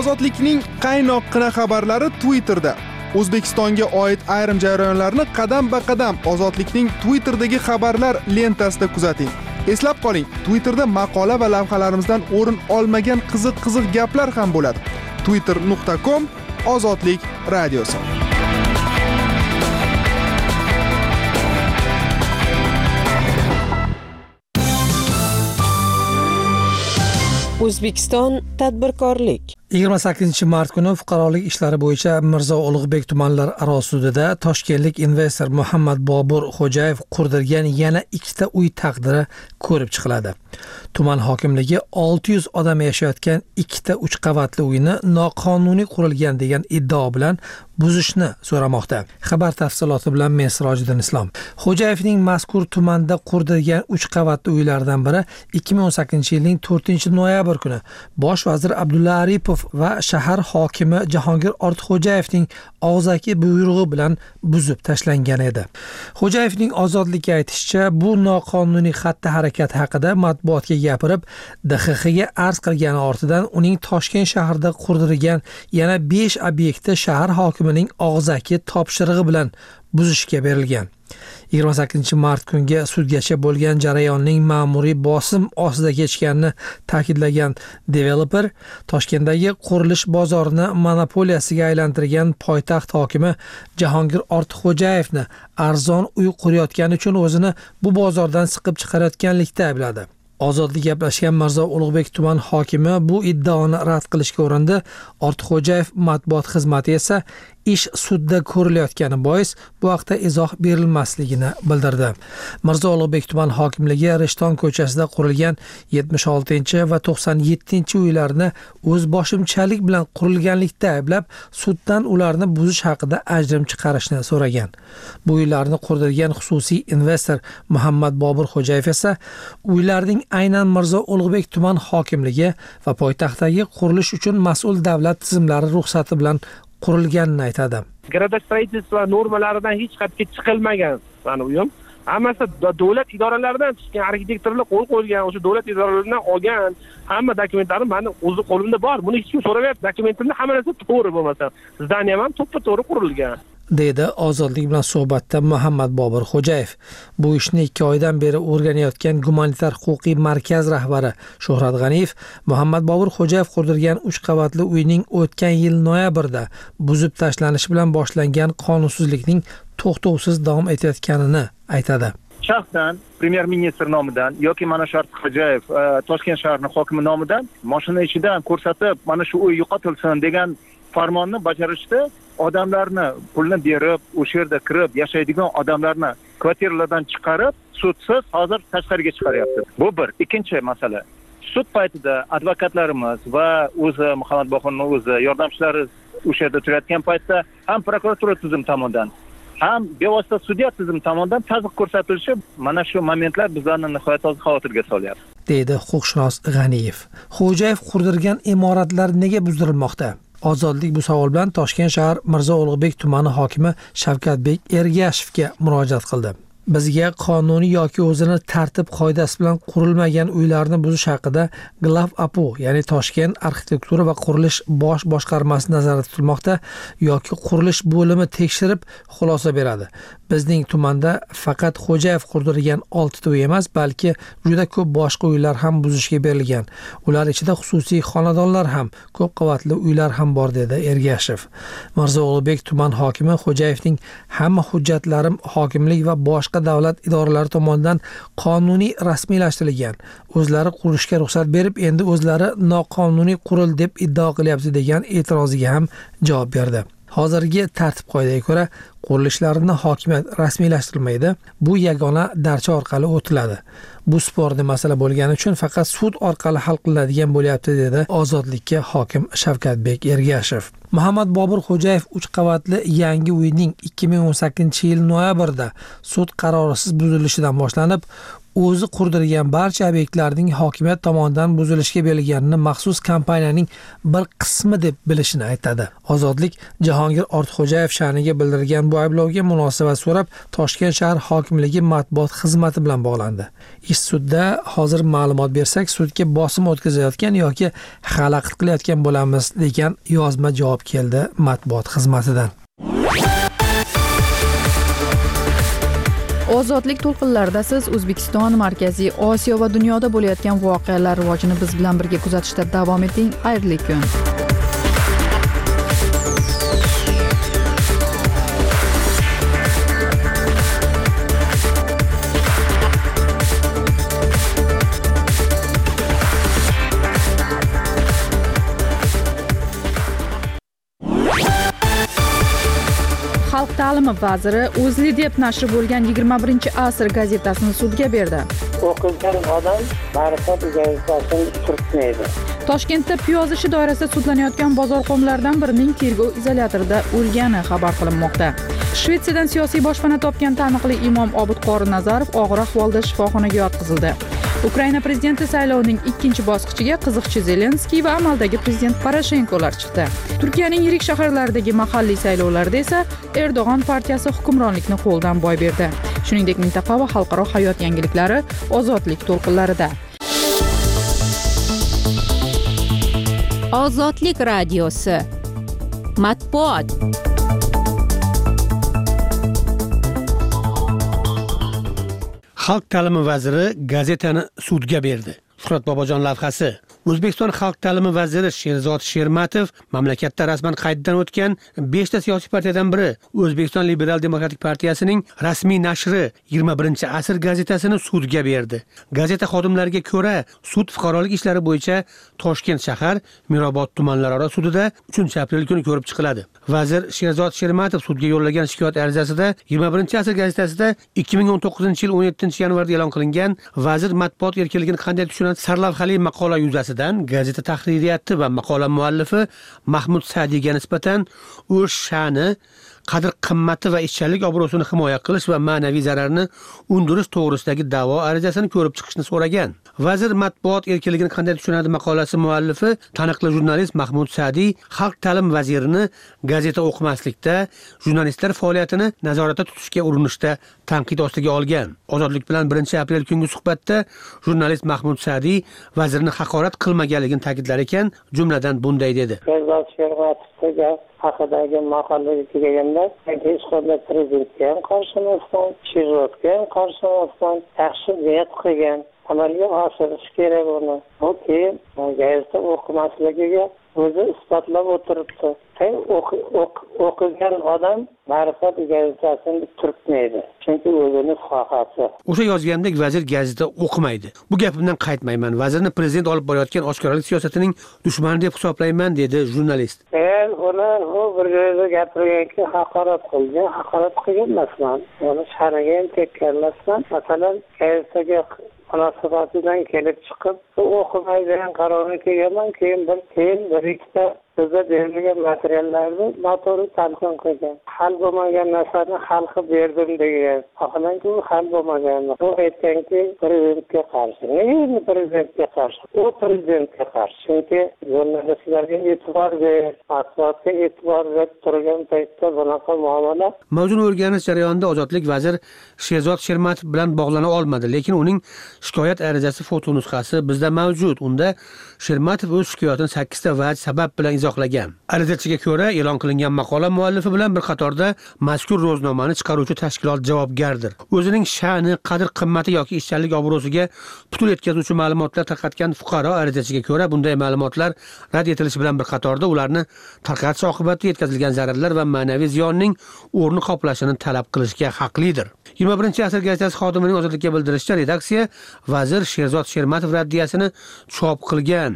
Speaker 8: Ozodlikning qaynoqqina xabarlari Twitterda. O'zbekistonga oid ayrim jarayonlarni qadam-ba-qadam Ozodlikning Twitterdagi xabarlar lentasida kuzating. Eslab qoling, Twitterda maqola va lavhalarimizdan o'rin olmagan qiziq gaplar ham bo'ladi. twitter.com Ozodlik radiosi.
Speaker 4: O'zbekiston tadbirkorlik
Speaker 6: 28 mart kuni fuqarolik ishlari bo'yicha Mirzo Ulug'bek tumanlararo sudida toshkentlik investor Muhammad Bobur Xo'jayev qurdirgan yana 2 uy taqdiri ko'rib chiqiladi. Tuman hokimligi 600 odam yashayotgan 2 3 qavatli uyni noqonuniy qurilgan degan iddao bilan buzishni so'ramoqda. Xabar tafsiloti bilan men Sirojiddin Islom. Xo'jayevning mazkur tumanda qurdirgan 3 qavatli uylardan biri 2018-yilning 4-noyabr kuni Bosh vazir Abdulla Aripov va shahar hokimi Jahongir Ortiqxo'jayevning og'zaki buyrug'i bilan buzib tashlangan edi. Xo'jayevning ozodlikka aytishicha, bu noqonuniy xatti-harakat haqida matbuotga gapirib, DXXga arz qilgani ortidan uning Toshkent shahrida qurdirgan yana 5 obyektni shahar hokimining og'zaki topshirig'i bilan buzishga berilgan. 28 mart kunga sudgacha bo'lgan jarayonning ma'muriy bosim ostida kechganini ta'kidlagan developer Toshkentdagi qurilish bozorini monopoliyasiga aylantirgan poytaxt hokimi Jahongir Ortiqxo'jayevni arzon uy qurayotgani uchun o'zini bu bozordan siqib chiqarayotganlikda aybladi. Ozodlik gaplashgan Mirzo Ulug'bek tuman hokimi bu iddaoni rad qilishga urindi. Ortiqxo'jayev matbuot xizmati esa ish sudda ko'rilayotgani bois bu haqda izoh berilmasligini bildirdi. Mirzo Ulug'bek tuman hokimligi Rishton ko'chasida qurilgan 76 va 97 uylarni o'z boshimchalik bilan qurilganlikda ayblab, suddan ularni buzish haqida ajrim chiqarishni so'ragan. Bu uylarni qurdirgan xususiy investor Muhammad Bobur Xo'jayev esa uylarning aynan Mirzo Ulug'bek tuman hokimligi va poytaxtdagi qurilish uchun mas'ul davlat tizimlari ruxsati bilan qurilganini aytadi.
Speaker 11: Gradostроительство normalaridan hech qatga chiqilmagan mana uyim. Hammasi davlat idoralaridan chiqqan, arxitektorlar qo'l qo'ygan, o'sha davlat idoralaridan olgan hamma dokumentlarim meni o'zi qo'limda bor. Buni hech kim so'ramayapti. Dokumentimda hamma narsa to'g'ri bo'lmasa, zdaniya ham to'ppa-to'g'ri qurilgan.
Speaker 6: Deydi Ozodlik bilan suhbatda Muhammad Bobur Xo'jayev. Bu ishni 2 oydan beri o'rganayotgan gumanitar huquqiy markaz rahbari Shuhrat G'aniyev Muhammad Bobur Xo'jayev qurdirgan 3 qavatli uyning o'tgan yil noyabrda buzib tashlanishi bilan boshlangan qonunsizlikning to'xtovsiz davom etayotganini aytadi.
Speaker 12: Shaxsan premyer ministr nomidan yoki mana shu Ortiqxo'jayev Toshkent shahrining hokimi nomidan mashina ichidan ko'rsatib, mana shu uy yo'qotilsin degan farmonni bajarishda odamlarni pulni berib, o'sha yerda kirib yashaydigan odamlarni kvartiralardan chiqarib, sudsiz hozir tashqariga chiqaryapti. Bu bir. Ikkinchi masala. Sud paytida advokatlarimiz va o'zi Muhammad Boburning o'zi yordamchilari o'sha yerda turayotgan paytda ham prokuratura tizim tomonidan, ham bevosita sudya tizim tomonidan tazyiq ko'rsatilishi mana shu momentlar bizlarni nihoyat xavotirga solyapti.
Speaker 6: Deydi huquqshunos G'aniyev. Xo'jayev qurdirgan imoratlar nega buzdirilmoqda? Ozodlik bu savol bilan Toshkent shahar Mirzo Ulug'bek tumani hokimi Shavkatbek Ergashevga murojaat qildi. Bizga qonuniy yoki o'zini tartib qoidasi bilan qurilmagan uylarni buzish haqida Glav.apu, ya'ni Toshkent arxitektura va qurilish bosh boshqarmasi nazarda tutilmoqda yoki qurilish bo'limi tekshirib xulosa beradi. Bizning tumanda faqat Xo'jayev qurdirgan 6 uy emas, balki juda ko'p boshqa uylar ham buzishga berilgan. Ular ichida xususiy xonadonlar ham, ko'p qavatli uylar ham bor dedi Ergashev. Mirzo Ulug'bek tuman hokimi Xo'jayevning hamma hujjatlarim hokimlik va boshqa davlat idoralari tomonidan qonuniy rasmiylashtirilgan. O'zlari qurishga ruxsat berib, endi o'zlari noqonuniy qurildi deb iddao qilyapti degan e'tiroziga ham javob berdi. Hozirgi tartib qoidaga ko'ra qurilishlarni hokimiyat rasmiylashtirilmaydi. Bu yagona darcha orqali o'tiladi. Bu sporni masala bo'lgani uchun faqat sud orqali hal qilinadigan bo'lyapti dedi Ozodlikka hokim Shavkatbek Ergashev. Muhammad Bobur Xo'jayev 3 qavatli yangi uyning 2018-yil noyabrda sud qarorisiz buzilishidan boshlanib, o'zi qurdirgan barcha obyektlarning hokimiyat tomonidan buzilishga berilganini maxsus kompaniyaning bir qismi deb bilishini aytadi. Ozodlik Jahongir Ortiqxo'jayev sha'niga bildirgan bu ayblovga munosabat so'rab Toshkent shahar hokimligi matbuot xizmati bilan bog'landi. Ish sudda hozir ma'lumot bersak, sudga bosim o'tkazayotgan yoki xalaqit qilayotgan bo'lamiz degan yozma javob keldi matbuot xizmatidan.
Speaker 1: Ozodlik to'lqinlarida siz O'zbekiston, Markaziy Osiyo va dunyoda bo'layotgan voqealar rivojini biz bilan birga kuzatishda davom eting. Xayrli kun. Xalq ta'limi vaziri O'zli deb nashri bo'lgan 21-asr gazetasini sudga berdi.
Speaker 2: O'qigan odam ma'rifat gazetasini turtmaydi.
Speaker 1: Toshkentda piyoz ishi doirasida sudlanayotgan bozorxo'mlardan birining tergov izolyatorida o'lgani xabar qilinmoqda. Shvetsiyadan siyosiy boshpana topgan taniqli imom Obidqori Nazarov og'ir ahvolda shifoxonaga yotqizildi. Ukraina prezidenti saylovining ikkinchi bosqichiga qiziqchi Zelenskiy va amaldagi prezident Poroshenkolar chiqdi. Turkiyaning yirik shaharlaridagi mahalliy saylovlarda esa Erdo'g'on partiyasi hukmronlikni qo'ldan boy berdi. Shuningdek, mintaqa va xalqaro hayot yangiliklari ozodlik to'lqinlarida.
Speaker 10: Ozodlik radiosi. Matbuot.
Speaker 13: Xalq ta'limi vaziri gazetani sudga berdi. Shuhrat Bobojon lavhasi. O'zbekiston xalq ta'limi vaziri Sherzod Shermatov mamlakatda rasman qayddan o'tgan 5 ta siyosiy partiyadan biri O'zbekiston Liberal Demokratik partiyasining rasmiy nashri 21-asr gazetasini sudga berdi. Gazeta xodimlariga ko'ra, sud fuqarolik ishlari bo'yicha Toshkent shahar Mirobod tumanlararo sudida 3-aprel kuni ko'rib chiqiladi. Vazir Sherzod Shermatov sudga yo'llagan shikoyat arizasida 21-asr gazetasida 2019-yil 17-yanvarda e'lon qilingan vazir matbuot erkinligini qanday tushunadi sarlavhali maqola yuzasidan gazeta tahririyati va maqola muallifi Mahmud Sadiyga nisbatan o'z sha'ni, qadr-qimmati va ishchanlik obro'sini himoya qilish va ma'naviy zararni undirish to'g'risidagi da'vo arizasini ko'rib chiqishni so'ragan. Vazir matbuot erkinligini qanday tushunadi maqolasi muallifi taniqli jurnalist Mahmud Sadiy xalq ta'lim vazirini gazeta o'qimaslikda, jurnalistlar faoliyatini nazoratda tutishga urinishda tanqid ostiga olgan. Ozodlik bilan 1-aprel kungi suhbatda jurnalist Mahmud Sadiy vazirni haqorat qilmaganligini ta'kidlar ekan, jumladan bunday dedi.
Speaker 2: haqidagi maqolaga kelganda hech qanday prezidentga ham qarshi emasman, Sherzodga ham qarshi emasman, yaxshi niyat qilgan, amalga oshirish kerak uni. Bu keyin gazeta o'qimasligiga o'zi isbotlab o'tiribdi. O'qigan odam ma'rifat gazetasini turtmaydi, chunki o'zini xohasi.
Speaker 13: O'sha yozgandek vazir gazeta o'qimaydi. Bu gapimdan qaytmayman. Vazirni prezident olib borayotgan oshkoralik siyosatining dushmani deb hisoblayman, dedi jurnalist.
Speaker 2: U bir joyda gapirganki, haqorat qilgan emasman. Uni sha'niga ham tekkanmasman. Masalan, gazetaga munosabatidan kelib chiqib, o'qimaydigan qarorga kelganman, keyin bir ikkita bizda berilgan materiallarni noto'g'ri talqin qilgan. Hal bo'lmagan narsani hal qilib berdim degan. Vaholanki u hal bo'lmagan. U aytganki, prezidentga qarshi. Nega prezidentga qarshi? U prezidentga qarshi. Chunki jurnalistlarga e'tibor ber, matbuotga e'tibor ber turgan paytda bunaqa muomala.
Speaker 13: Mavzuni o'rganish jarayonida Ozodlik vazir Sherzod Shermatov bilan bog'lana olmadi, lekin uning shikoyat arizasi foto nusxasi bizda mavjud. Unda Shermatov o'z shikoyatini 8 ta vaj sabab bilan izohlagan. Arizachiga ko'ra, e'lon qilingan maqola muallifi bilan bir qatorda mazkur ro'znomani chiqaruvchi tashkilot javobgardir. O'zining sha'ni, qadr-qimmati yoki ishchanlik obro'siga putur yetkazuvchi ma'lumotlar tarqatgan fuqaro arizachiga ko'ra, bunday ma'lumotlar rad etilishi bilan bir qatorda ularni tarqatish oqibatida yetkazilgan zararlar va ma'naviy ziyonning o'rni qoplashini talab qilishga haqlidir. 21-asr gazetasi xodimining Ozodlikka bildirishicha, redaksiya vazir Sherzod Shermatov raddiyasini chop qilgan.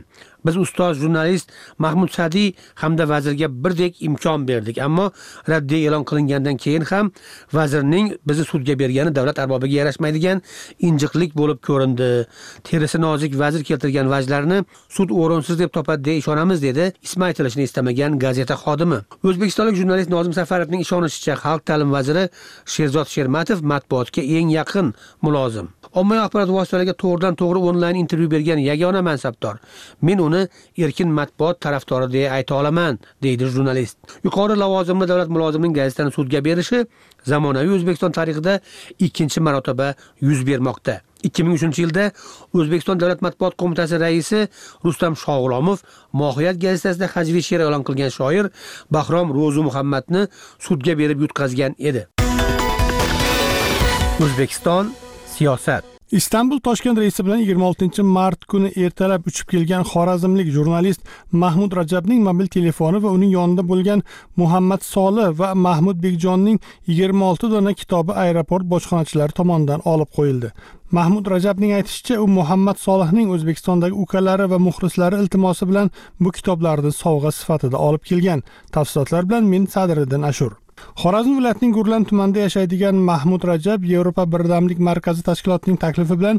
Speaker 13: Biz ustoz jurnalist Mahmud Sadiy hamda vazirga birdek imkon berdik, ammo raddiya e'lon qilingandan keyin ham vazirning bizni sudga bergani davlat arbobiga yarashmaydigan injiqlik bo'lib ko'rindi. Terisi nozik vazir keltirgan vajlarni sud o'rinsiz deb topadi deya ishonamiz, dedi ismi aytilishini istamagan gazeta xodimi. O'zbekistonlik jurnalist Nozim Safarovning ishonishicha, xalq ta'limi vaziri Sherzod Shermatov matbuotga eng yaqin mulozim. Ommaviy axborot vositalariga to'g'ridan-to'g'ri onlayn intervyu bergan yagona mansabdor. Men uni erkin matbuot tarafdori deya ayta olaman, deydi jurnalist. Yuqori lavozimli davlat mulozimining gazetani sudga berishi zamonaviy O'zbekiston tarixida ikkinchi marotaba yuz bermoqda. 2003-yilda O'zbekiston Davlat matbuot qo'mitasi raisi Rustam Shog'ulomov Mohiyat gazetasida hajviy she'r e'lon qilgan shoir Bahrom Ro'zi Muhammadni sudga berib yutqazgan edi. O'zbekiston siyosat.
Speaker 14: Istanbul Toshkent reysi bilan 26 mart kuni ertalab uchib kelgan xorazmlik jurnalist Mahmud Rajabning mobil telefoni va uning yonida bo'lgan Muhammad Solih va Mahmud Bekjonning 26 dona kitobi aeroport bojxonachilari tomonidan olib qo'yildi. Mahmud Rajabning aytishicha, u Muhammad Solihning O'zbekistondagi ukalari va muxlislari iltimosi bilan bu kitoblarni sovg'a sifatida olib kelgan. Tafsilotlar bilan men Sadriddin Ashur. Xorazm viloyatining Gurlan tumanida yashaydigan Mahmud Rajab Yevropa birdamlik markazi tashkilotining taklifi bilan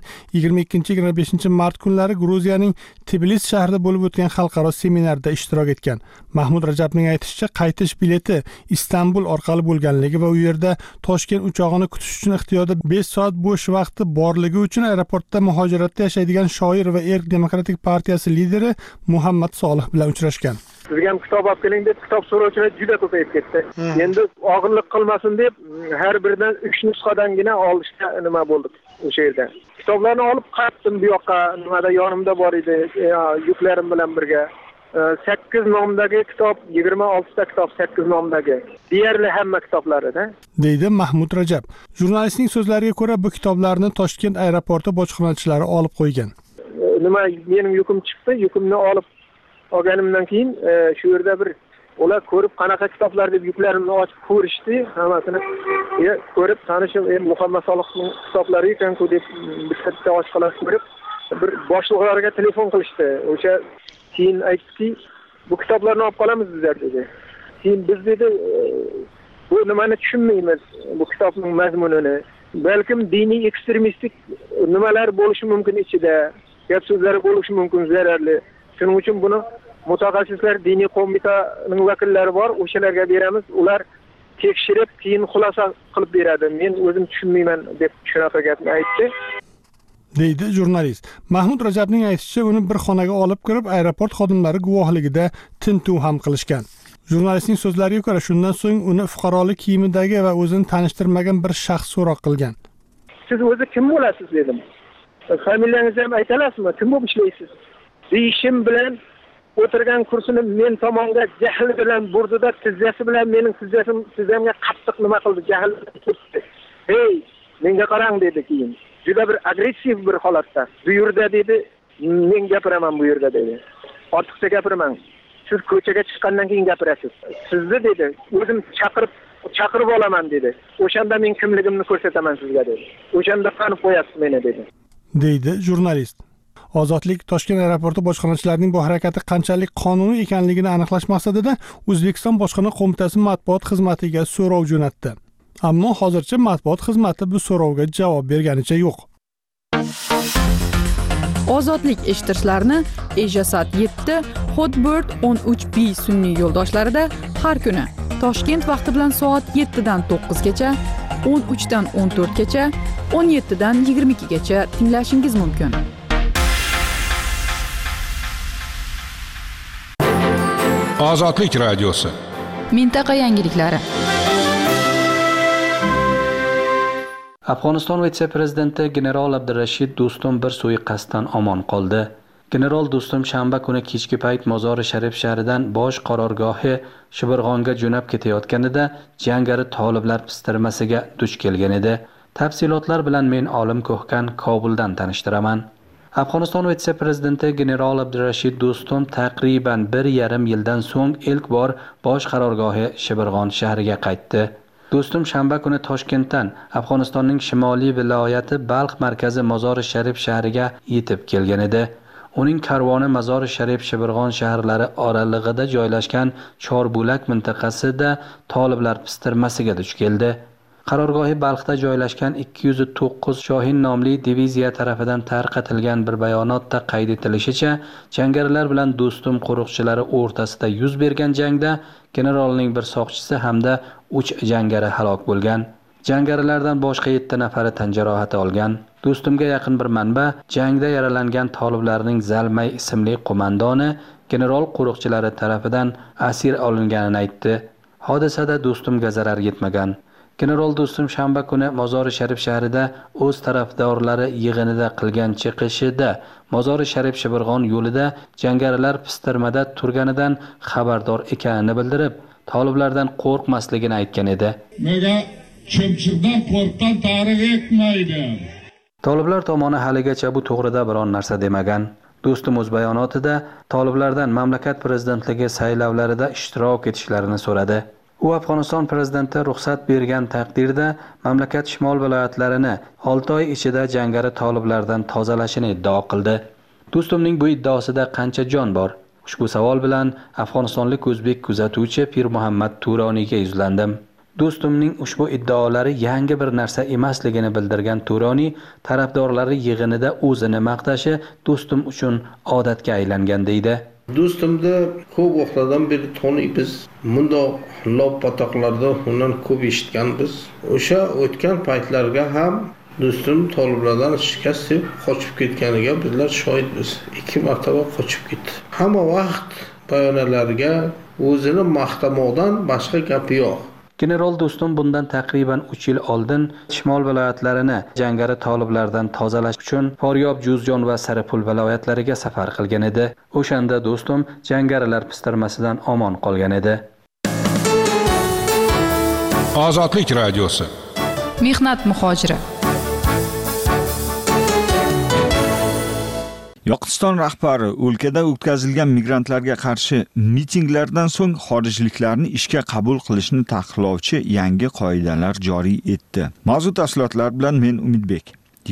Speaker 14: 22-25 mart kunlari Gruziyaning Tbilisi shahrida bo'lib o'tgan xalqaro seminarda ishtirok etgan. Mahmud Rajabning aytishicha, qaytish bileti Istanbul orqali bo'lganligi va u yerda Toshkent uchog'ini kutish uchun ixtiyorda 5 soat bo'sh vaqti borligi uchun aeroportda muhojiratda yashaydigan shoir va Erk demokratik partiyasi lideri Muhammad Solih bilan uchrashgan.
Speaker 11: Sizga ham kitob olib keling deb kitob so'rovchilar juda ko'payib ketdi. Endi og'irlik qilmasin deb har biridan 3 nusxadangina olishga nima bo'ldik o'sha yerda. Kitoblarni olib qaytdim bu yoqqa, nimada yonimda bor edi, yuklarim bilan birga. 8 nomdagi kitob, 26 ta kitob 8 nomdagi. Deyarli hamma kitoblarida,
Speaker 14: deydi Mahmud Rajab. Jurnalistning so'zlariga ko'ra, bu kitoblarni Toshkent aeroporti bojxonachilari olib qo'ygan.
Speaker 11: Nima mening yukim chiqdi, yukimni olib olganimdan keyin shu yerda bir ular ko'rib qanaqa kitoblar deb yuklarimni ochib ko'rishdi, hammasini ko'rib tanishib, Muhammad Solihning kitoblari ekan-ku deb bitta ochiqlab ko'rib, bir boshliqlarga telefon qilishdi. O'sha keyin aytdiki, bu kitoblarni olib qolamiz bizlar dedi. Keyin biz dedi, bu nimani tushunmaymiz, bu kitobning mazmunini. Balkim diniy ekstremistik nimalar bo'lishi mumkin ichida, gap so'zlari bo'lishi mumkin zararli. Shuning uchun buni mutaxassislar, diniy qo'mitaning vakillari bor, o'shalarga beramiz. Ular tekshirib, keyin xulosa qilib beradi. Men o'zim tushunmayman deb shunaqa gapni aytdi,
Speaker 14: deydi jurnalist. Mahmud Rajabning aytishicha, uni bir xonaga olib kirib, aeroport xodimlari guvohligida tintuv ham qilishgan. Jurnalistning so'zlariga ko'ra, shundan so'ng uni fuqarolik kiyimidagi va o'zini tanishtirmagan bir shaxs so'roq qilgan.
Speaker 11: Siz o'zi kim bo'lasiz dedim. Familiyangizni ham aytalasizmi? Kim bo'lib ishlaysiz? Deyishim bilan o'tirgan kursini men tomonga jahl bilan burdida, tizzasi bilan mening tizzamga qattiq nima qildi, jahl ketdi. Hey, menga qarang dedi keyin. Juda bir agressiv bir holatda. Bu yerda dedi, men gapiraman bu yerda dedi. Ortiqcha gapiraman. Siz ko'chaga chiqqandan keyin gapirasiz. Sizni dedi, o'zim chaqirib olaman dedi. O'shanda men kimligimni ko'rsataman sizga dedi. O'shanda tanib qo'yasiz meni dedi,
Speaker 14: deydi jurnalist. Ozodlik Toshkent aeroporti bojxonachilarining bu harakati qanchalik qonuniy ekanligini aniqlash maqsadida O'zbekiston Bojxona qo'mitasi matbuot xizmatiga so'rov jo'natdi. Ammo hozircha matbuot xizmati bu so'rovga javob berganicha yo'q.
Speaker 1: Ozodlik eshittirishlarni Ejasat 7, Hotbird 13B sun'iy yo'ldoshlarida har kuni Toshkent vaqti bilan soat 7 dan 9 gacha, 13 dan 14 gacha, 17 dan 22 gacha tinglashingiz mumkin.
Speaker 9: Ozodlik radiosi.
Speaker 1: Mintaqa yangiliklari.
Speaker 15: Afg'oniston vitse-prezidenti general Abdurashid Do'stum bir suiqasddan omon qoldi. General Do'stum shanba kuni kechki payt Mozori Sharif shahridan bosh qarorgohi Shibirg'onga jo'nab ketayotganida jangari toliblar pistirmasiga duch kelgan edi. Tafsilotlar bilan men Olim Ko'hkan Kobuldan tanishtiraman. Afg'oniston vitse-prezidenti general Abdurashid Do'stum taqriban 1,5 yildan so'ng ilk bor bosh qarorgohi Shibirg'on shahriga qaytdi. Do'stum shanba kuni Toshkentdan Afg'onistonning shimoliy viloyati Balx markazi Mozori Sharif shahriga yetib kelgan edi. uning karvoni Mazori Sharif Shibirg'on shaharlari oralig'ida joylashgan Chorbulak mintaqasida toliblar pistirmasiga duch keldi. Qarorgohi Balxda joylashgan 209 Shohin nomli diviziya tarafidan tarqatilgan bir bayonotda qayd etilishicha, jangarilar bilan Do'stum qo'riqchilari o'rtasida yuz bergan jangda generalning bir soqchisi hamda 3 jangari halok bo'lgan. Jangarilardan boshqa 7 nafari tan jarohati olgan. Do'stumga yaqin bir manba jangda yaralangan toliblarning Zalmay ismli qo'mondoni general qo'riqchilari tarafidan asir olinganini aytdi. Hodisada Do'stumga zarar yetmagan. General Do'stum shanba kuni Mazori Sharif shahrida o'z tarafdorlari yig'inida qilgan chiqishida Mazori Sharif Shibirg'on yo'lida jangarilar pistirmada turganidan xabardor ekanini bildirib, toliblardan qo'rqmasligini aytgan edi.
Speaker 16: Nega chimchiqdan qo'rqqan tarix etmaydi.
Speaker 15: Toliblar tomoni haligacha bu to'g'rida biron narsa demagan. Do'stum o'z bayonotida toliblardan mamlakat prezidentligi saylovlarida ishtirok etishlarini so'radi. U Afg'oniston prezidenti ruxsat bergan taqdirda mamlakat shimol viloyatlarini 6 oy ichida jangari toliblardan tozalashini iddao qildi. Do'stumning bu iddaosida qancha jon bor? Ushbu savol bilan Afg'onistonlik o'zbek kuzatuvchi Pir Muhammad Turoniyga yuzlandim. Do'stumning ushbu iddaolari yangi bir narsa emasligini bildirgan Turoniy tarafdorlari yig'inida o'zini maqtashi Do'stum uchun odatga aylangan deydi.
Speaker 17: Do'stumni ko'p vaqtdan beri taniymiz. Bundoq lop-patoqlarda undan ko'p eshitganmiz. O'sha o'tgan paytlarga ham Do'stum toliblardan shikast yeb qochib ketganiga bizlar shohidmiz. 2 marotaba qochib ketdi. Hamma vaqt bayonotlarga o'zini maqtamoqdan boshqa gap yo'q.
Speaker 15: General Do'stum bundan taqriban 3 yil oldin shimol viloyatlarini jangari toliblardan tozalash uchun Faryob, Juzjon va Saripul viloyatlariga safar qilgan edi. O'shanda Do'stum jangarilar pistirmasidan omon qolgan edi.
Speaker 9: Ozodlik radiosi.
Speaker 1: Mehnat muhojiri.
Speaker 18: Yoqutiston rahbari o'lkada o'tkazilgan migrantlarga qarshi mitinglardan so'ng xorijliklarni ishga qabul qilishni taqiqlovchi yangi qoidalar joriy etdi. Mavzu tafsilotlar bilan men Umidbek.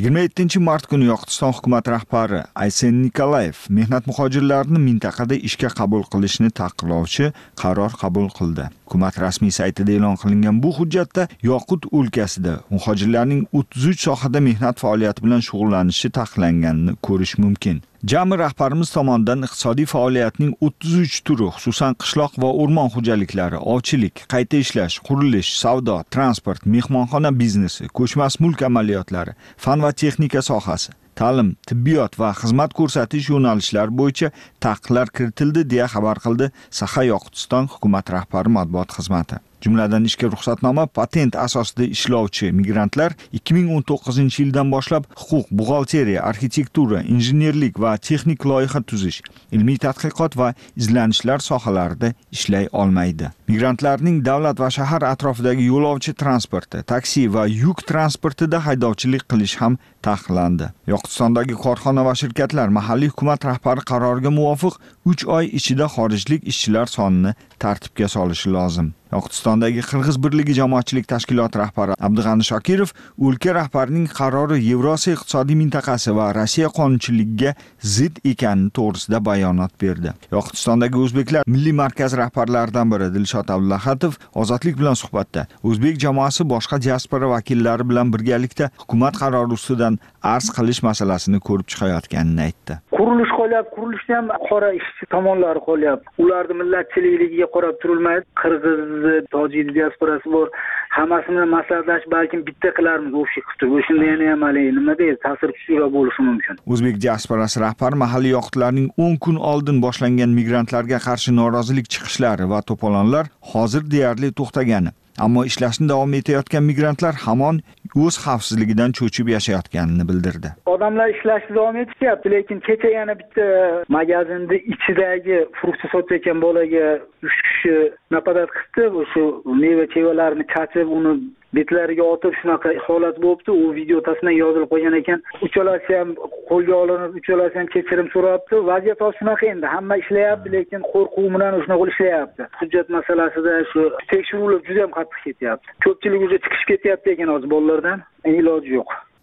Speaker 18: 27 mart kuni Yoqutiston hukumat rahbari Aysen Nikolayev mehnat muhojirlarini mintaqada ishga qabul qilishni taqiqlovchi qaror qabul qildi. Hukumat rasmiy saytida e'lon qilingan bu hujjatda Yoqut o'lkasida muhojirlarning 33 sohada mehnat faoliyati bilan shug'ullanishi taqiqlanganini ko'rish mumkin. Jami rahbarimiz tomonidan iqtisodiy faoliyatning 33 turi, xususan qishloq va o'rmon xo'jaliklari, ovchilik, qayta ishlash, qurilish, savdo, transport, mehmonxona biznesi, ko'chmas mulk amaliyotlari, fan va texnika sohasi, ta'lim, tibbiyot va xizmat ko'rsatish yo'nalishlari bo'yicha taqiqlar kiritildi deya xabar qildi Saxa Yoqutiston hukumat rahbari matbuot xizmati. Jumladan ishga ruxsatnoma patent asosida ishlovchi migrantlar 2019-yildan boshlab huquq, buxgalteriya, arxitektura, injenerlik va texnik loyiha tuzish, ilmiy tadqiqot va izlanishlar sohalarida ishlay olmaydi. Migrantlarning davlat va shahar atrofidagi yo'lovchi transporti, taksi va yuk transportida haydovchilik qilish ham taqiqlandi. Yoqutistondagi korxona va shirkatlar mahalliy hukumat rahbari qaroriga muvofiq 3 oy ichida xorijlik ishchilar sonini tartibga solishi lozim. Yoqutistondagi Qirg'iz birligi jamoatchilik tashkiloti rahbari Abdug'ani Shokirov o'lka rahbarining qarori Yevrosiyo iqtisodiy mintaqasi va Rossiya qonunchiligiga zid ekani to'g'risida bayonot berdi. Yoqutistondagi o'zbeklar milliy markaz rahbarlaridan biri Dilshod Abdullahatov ozodlik bilan suhbatda o'zbek jamoasi boshqa diaspora vakillari bilan birgalikda hukumat qarori ustidan arz qilish masalasini ko'rib chiqayotganini aytdi.
Speaker 19: Qurilish qolyapti, qurilishda ham qora ishchi tomonlari qolyapti. Ularning millatchiligiga qarab turilmaydi. Qirg'iz, tojik diasporasi bor. Hammasini maslahatlashib balkim bitta qilarmiz, o'sha qilib turib. O'shunda yana ham nima deydi, ta'sir kuchliroq bo'lishi mumkin.
Speaker 18: O'zbek diasporasi rahbari mahalliy yoqutlarning 10 kun oldin boshlangan migrantlarga qarshi norozilik chiqishlari va to'polonlar hozir deyarli to'xtagani, ammo ishlashni davom etayotgan migrantlar hamon o'z xavfsizligidan cho'chib yashayotganini bildirdi.
Speaker 19: Odamlar ishlashni davom etishyapti, lekin kecha yana bitta magazinda ichidagi frukt sotayotgan bolaga 3 kishi napadat qildi. O'sha meva-chevalarni chachib, uni betlariga otib shunaqa holat bo'libdi. U video tasmaga yozilib qo'ygan ekan. Uchalasi ham qo'lga olinib, uchalasi ham kechirim so'rabdi. Vaziyat shunaqa endi. Hamma ishlayapti, lekin qo'rquv bilan shunaqa ishlayapti. Hujjat masalasida shu tekshiruvlar juda ham qattiq ketyapti. Ko'pchilik o'zi chiqib ketyapti ekan hozir bolalardan. Iloji yo'q.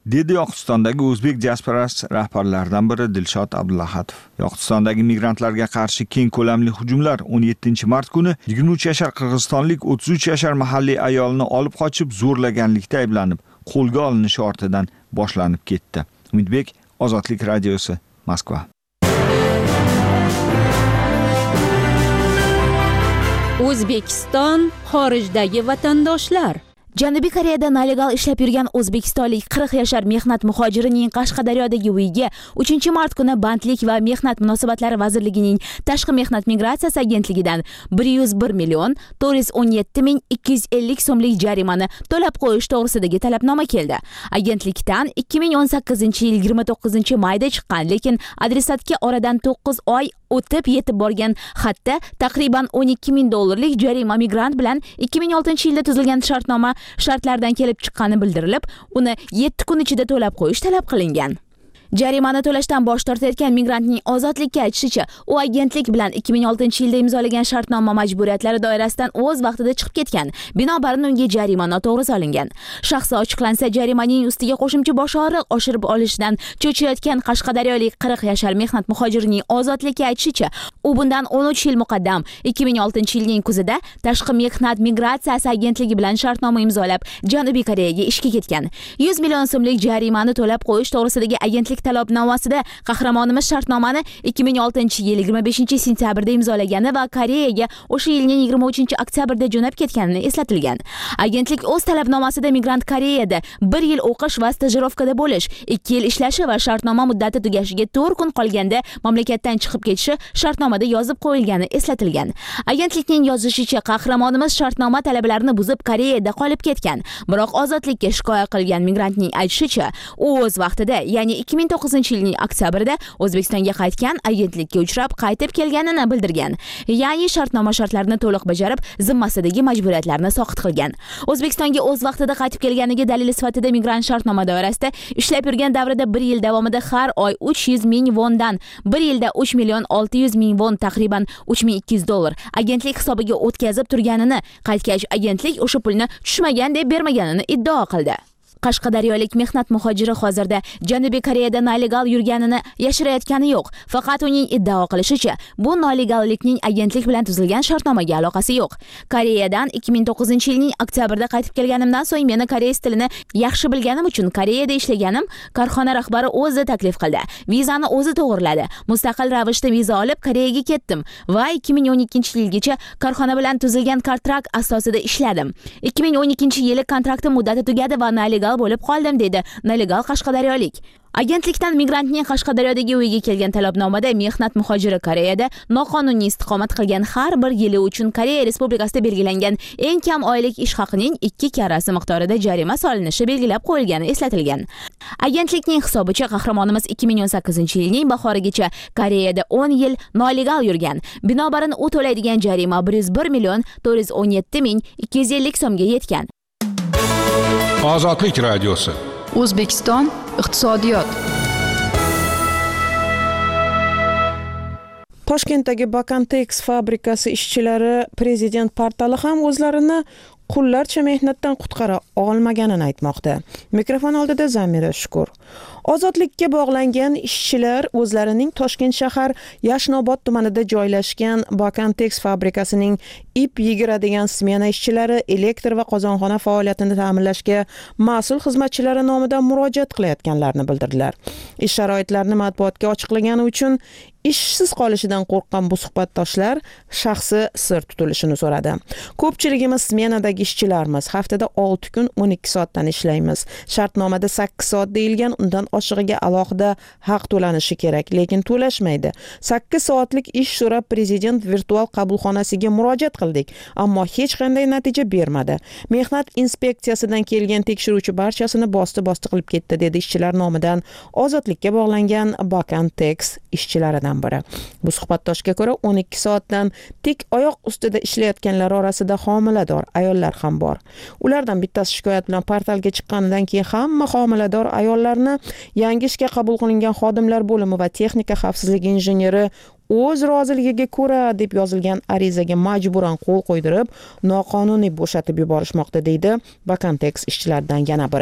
Speaker 18: dedi Yoqutistondagi o'zbek diasporasi rahbarlaridan biri Dilshod Abdullahatov. Yoqutistondagi migrantlarga qarshi keng ko'lamli hujumlar 17-mart kuni 23 yashar qirg'izistonlik 33 yashar mahalliy ayolni olib qochib zo'rlaganlikda ayblanib, qo'lga olinishi ortidan boshlanib ketdi. Umidbek, Ozodlik radiosi, Moskva.
Speaker 10: O'zbekiston xorijdagi vatandoshlar.
Speaker 20: Janubiy Koreyada nelegal ishlab yurgan o'zbekistonlik 40 yashar mehnat muhojirining Qashqadaryodagi uyiga 3-mart kuni Bandlik va mehnat munosabatlari vazirligining Tashqi mehnat migratsiyasi agentligidan 101 million 417 ming 250 so'mlik jarimani to'lab qo'yish to'g'risidagi talabnoma keldi. Agentlikdan 2018-yil 29-mayda chiqqan, lekin adresatga oradan 9 oy o'tib yetib borgan xatda taqriban 12 ming dollarlik jarima migrant bilan 2006-yilda tuzilgan shartnoma shartlardan kelib chiqqani bildirilib, uni 7 kun ichida to'lab qo'yish talab qilingan. Jarimani to'lashdan bosh tortayotgan migrantning ozodlikka aytishicha, u agentlik bilan 2006-yilda imzolagan shartnoma majburiyatlari doirasidan o'z vaqtida chiqib ketgan. Binobarin unga jarima noto'g'ri solingan. Shaxsi ochiqlansa, jarimaning ustiga qo'shimcha bosh og'riq oshirib olishidan cho'chiyotgan Qashqadaryolik 40 yashar mehnat muhojirining ozodlikka aytishicha, u bundan 13 yil muqaddam 2006-yilning kuzida Tashqi mehnat migratsiyasi agentligi bilan shartnoma imzolab, Janubiy Koreyaga ishga ketgan. 100 million so'mlik jarimani to'lab qo'yish to'g'risidagi agentlik talabnomasida qahramonimiz shartnomani 2006-yil 25-sentyabrda imzolagani va Koreyaga o'sha yilning 23-oktyabrda jo'nab ketganini eslatilgan. Agentlik o'z talabnomasida migrant Koreyada 1 yil o'qish va stajirovkada bo'lish, 2 yil ishlashi va shartnoma muddati tugashiga 4 kun qolganda mamlakatdan chiqib ketishi shartnomada yozib qo'yilgani eslatilgan. Agentlikning yozishicha, qahramonimiz shartnoma talablarini buzib Koreyada qolib ketgan. Biroq ozodlikka shikoyat qilgan migrantning aytishicha, u o'z vaqtida, ya'ni 2009-yilning oktyabrida O'zbekistonga qaytgan, agentlikka uchrab qaytib kelganini bildirgan. Ya'ni shartnoma shartlarini to'liq bajarib, zimmasidagi majburiyatlarni soqit qilgan. O'zbekistonga o'z vaqtida qaytib kelganiga dalil sifatida migrant shartnoma doirasida ishlab yurgan davrida 1 yil davomida har oy 300 ming vondan 1 yilda 3 million 600 ming von, taqriban 3200 dollar agentlik hisobiga o'tkazib turganini, qaytgach agentlik o'sha pulni tushmagan deb bermaganini iddao qildi. Qashqadaryolik mehnat muhojiri hozirda Janubiy Koreyada nelegal yurganini yashirayotgani yo'q. Faqat uning iddao qilishicha, bu nelegallikning agentlik bilan tuzilgan shartnomaga aloqasi yo'q. Koreyadan 2009-yilning oktyabrda qaytib kelganimdan so'ng meni koreys tilini yaxshi bilganim uchun Koreyada ishlaganim korxona rahbari o'zi taklif qildi. Vizani o'zi to'g'riladi. Mustaqil ravishda viza olib Koreyaga ketdim va 2012-yilgacha korxona bilan tuzilgan kontrakt asosida ishladim. 2012-yili kontraktim muddati tugadi va nelegal bo'lib qoldim, dedi nelegal qashqadaryolik. Agentlikdan migrantning Qashqadaryodagi uyiga kelgan talabnomada mehnat muhojiri Koreyada noqonuniy istiqomat qilgan har bir yili uchun Koreya Respublikasida belgilangan eng kam oylik ish haqining 2 karrasi miqdorida jarima solinishi belgilab qo'yilgani eslatilgan. Agentlikning hisobicha, qahramonimiz 2018-yilning bahorigacha Koreyada 10 yil nelegal yurgan. Binobarin u to'laydigan jarima 101 million 417 ming 250 so'mga yetgan.
Speaker 9: Ozodlik radiosi.
Speaker 1: O'zbekiston iqtisodiyot.
Speaker 4: Toshkentdagi Bakantex fabrikasi ishchilari prezident portali ham o'zlarini qullarcha mehnatdan qutqara olmaganini aytmoqda. Mikrofon oldida Zamira Shukur. Ozodlikka bog'langan ishchilar o'zlarining Toshkent shahar Yashnobod tumanida joylashgan Bakantex fabrikasining ip yigiradigan smena ishchilari elektr va qozonxona faoliyatini ta'minlashga mas'ul xizmatchilari nomidan murojaat qilayotganlarini bildirdilar. Ish sharoitlarini matbuotga ochiqlagani uchun ishsiz qolishidan qo'rqqan bu suhbatdoshlar shaxsi sir tutilishini so'radi. Ko'pchiligimiz smenadagi ishchilarmiz. Haftada 6 kun 12 soatdan ishlaymiz. Shartnomada 8 soat deyilgan, undan oshig'iga alohida haq to'lanishi kerak, lekin to'lashmaydi. 8 soatlik ish so'rab prezident virtual qabulxonasiga murojaat qildik, ammo hech qanday natija bermadi. Mehnat inspeksiyasidan kelgan tekshiruvchi barchasini bosti qilib ketdi, dedi ishchilar nomidan ozodlikka bog'langan Bakantex ishchilaridan biri. Bu suhbatdoshga ko'ra 12 soatdan tik oyoq ustida ishlayotganlar orasida homilador ayollar ham bor. Ulardan bittasi shikoyat bilan portalga chiqqanidan keyin hamma homilador ayollarni yangi ishga qabul qilingan xodimlar bo'limi va texnika xavfsizligi injeneri o'z roziligiga ko'ra deb yozilgan arizaga majburan qo'l qo'ydirib, noqonuniy bo'shatib yuborishmoqda, deydi Bakantex ishchilaridan yana biri.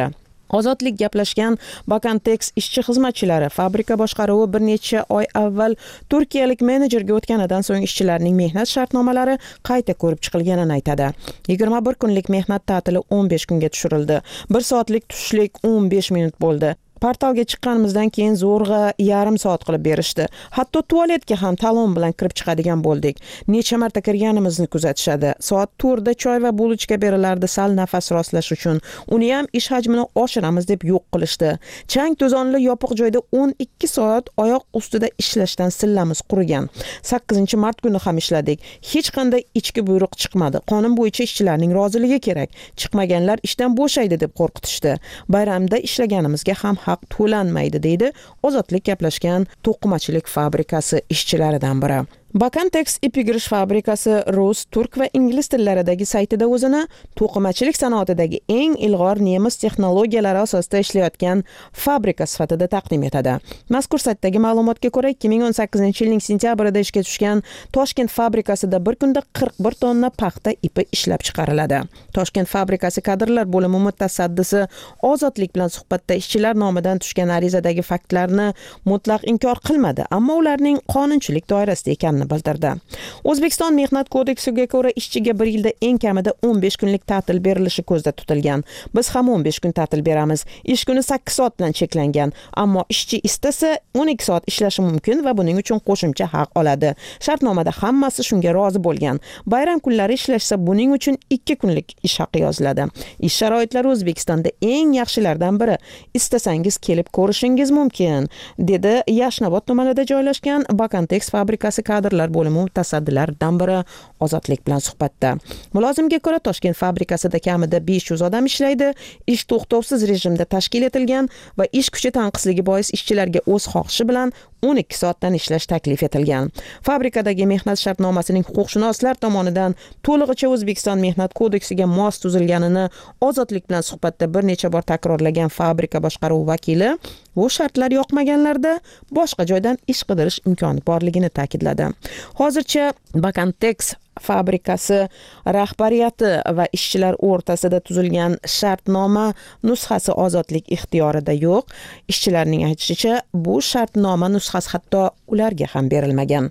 Speaker 4: Ozodlik gaplashgan Bakantex ishchi xizmatchilari fabrika boshqaruvi bir necha oy avval turkiyalik menejerga o'tganidan so'ng ishchilarning mehnat shartnomalari qayta ko'rib chiqilganini aytadi. 21 kunlik mehnat ta'tili 15 kunga tushirildi. 1 soatlik tushlik 15 minut bo'ldi. Portalga chiqqanimizdan keyin zo'rg'a yarim soat qilib berishdi. Hatto tualetga ham talon bilan kirib chiqadigan bo'ldik. Necha marta kirganimizni kuzatishadi. Soat 4 da choy va bulochka berilardi sal nafas rostlash uchun. Uni ham ish hajmini oshiramiz deb yo'q qilishdi. Chang to'zonli yopiq joyda 12 soat oyoq ustida ishlashdan sillamiz qurigan. 8-mart kuni ham ishladik. Hech qanday ichki buyruq chiqmadi. Qonun bo'yicha ishchilarning roziligi kerak. Chiqmaganlar ishdan bo'shaydi deb qo'rqitishdi. Bayramda ishlaganimizga ham haq to'lanmaydi deydi Ozodlik gaplashgan to'qimachilik fabrikasi ishchilaridan biri. Bakantex ipigirish fabrikasi rus, turk va ingliz tillaridagi saytida o'zini to'qimachilik sanoatidagi eng ilg'or nemis texnologiyalari asosida ishlayotgan fabrika sifatida taqdim etadi. Mazkur saytdagi ma'lumotga ko'ra 2018-yilning sentyabrida ishga tushgan Toshkent fabrikasida bir kunda 41 tonna paxta ipi ishlab chiqariladi. Toshkent fabrikasi kadrlar bo'limi mutasaddisi Ozodlik bilan suhbatda ishchilar nomidan tushgan arizadagi faktlarni mutlaq inkor qilmadi, ammo ularning qonunchilik doirasida ekanini bildirdi. O'zbekiston Mehnat kodeksiga ko'ra ishchiga bir yilda eng kamida 15 kunlik ta'til berilishi ko'zda tutilgan. Biz ham 15 kun ta'til beramiz. Ish kuni 8 soat bilan cheklangan, ammo ishchi istasa 12 soat ishlashi mumkin va buning uchun qo'shimcha haq oladi. Shartnomada hammasi shunga rozi bo'lgan. Bayram kunlari ishlashsa buning uchun 2 kunlik ish haqi yoziladi. Ish sharoitlari O'zbekistonda eng yaxshilardan biri. Istasangiz kelib ko'rishingiz mumkin, dedi Yashnobod tumanida joylashgan Bakantex fabrikasi kadrlar bo'limi mutasaddilaridan biri Ozodlik bilan suhbatda. Mulozimga ko'ra Toshkent fabrikasida kamida 500 odam ishlaydi. Ish to'xtovsiz rejimda tashkil etilgan va ish kuchi tanqisligi bois ishchilarga o'z xohishi bilan 12 soatdan ishlash taklif etilgan. Fabrikadagi mehnat shartnomasining huquqshunoslar tomonidan to'lig'icha O'zbekiston Mehnat kodeksiga mos tuzilganini Ozodlik bilan suhbatda bir necha bor takrorlagan fabrika boshqaruvi vakili bu shartlar yoqmaganlarda boshqa joydan ish qidirish imkoni borligini ta'kidladi. Hozircha Bakantex fabrikasi rahbariyati va ishchilar o'rtasida tuzilgan shartnoma nusxasi Ozodlik ixtiyorida yo'q. Ishchilarning aytishicha, bu shartnoma nusxasi hatto ularga ham berilmagan.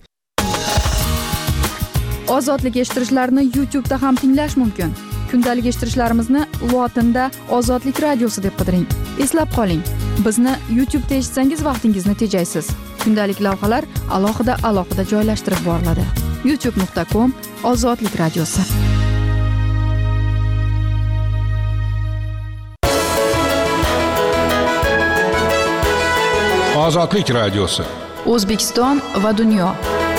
Speaker 1: Ozodlik eshittirishlarni YouTube'da ham tinglash mumkin. Kundalik eshittirishlarimizni lotinda Ozodlik radiosi deb qidiring. Eslab qoling, bizni YouTube'da eshitsangiz vaqtingizni tejaysiz. Kundalik lavhalar alohida joylashtirib boriladi. youtube.com/Ozodlik radiosi.
Speaker 9: Ozodlik radiosi.
Speaker 1: O'zbekiston va dunyo.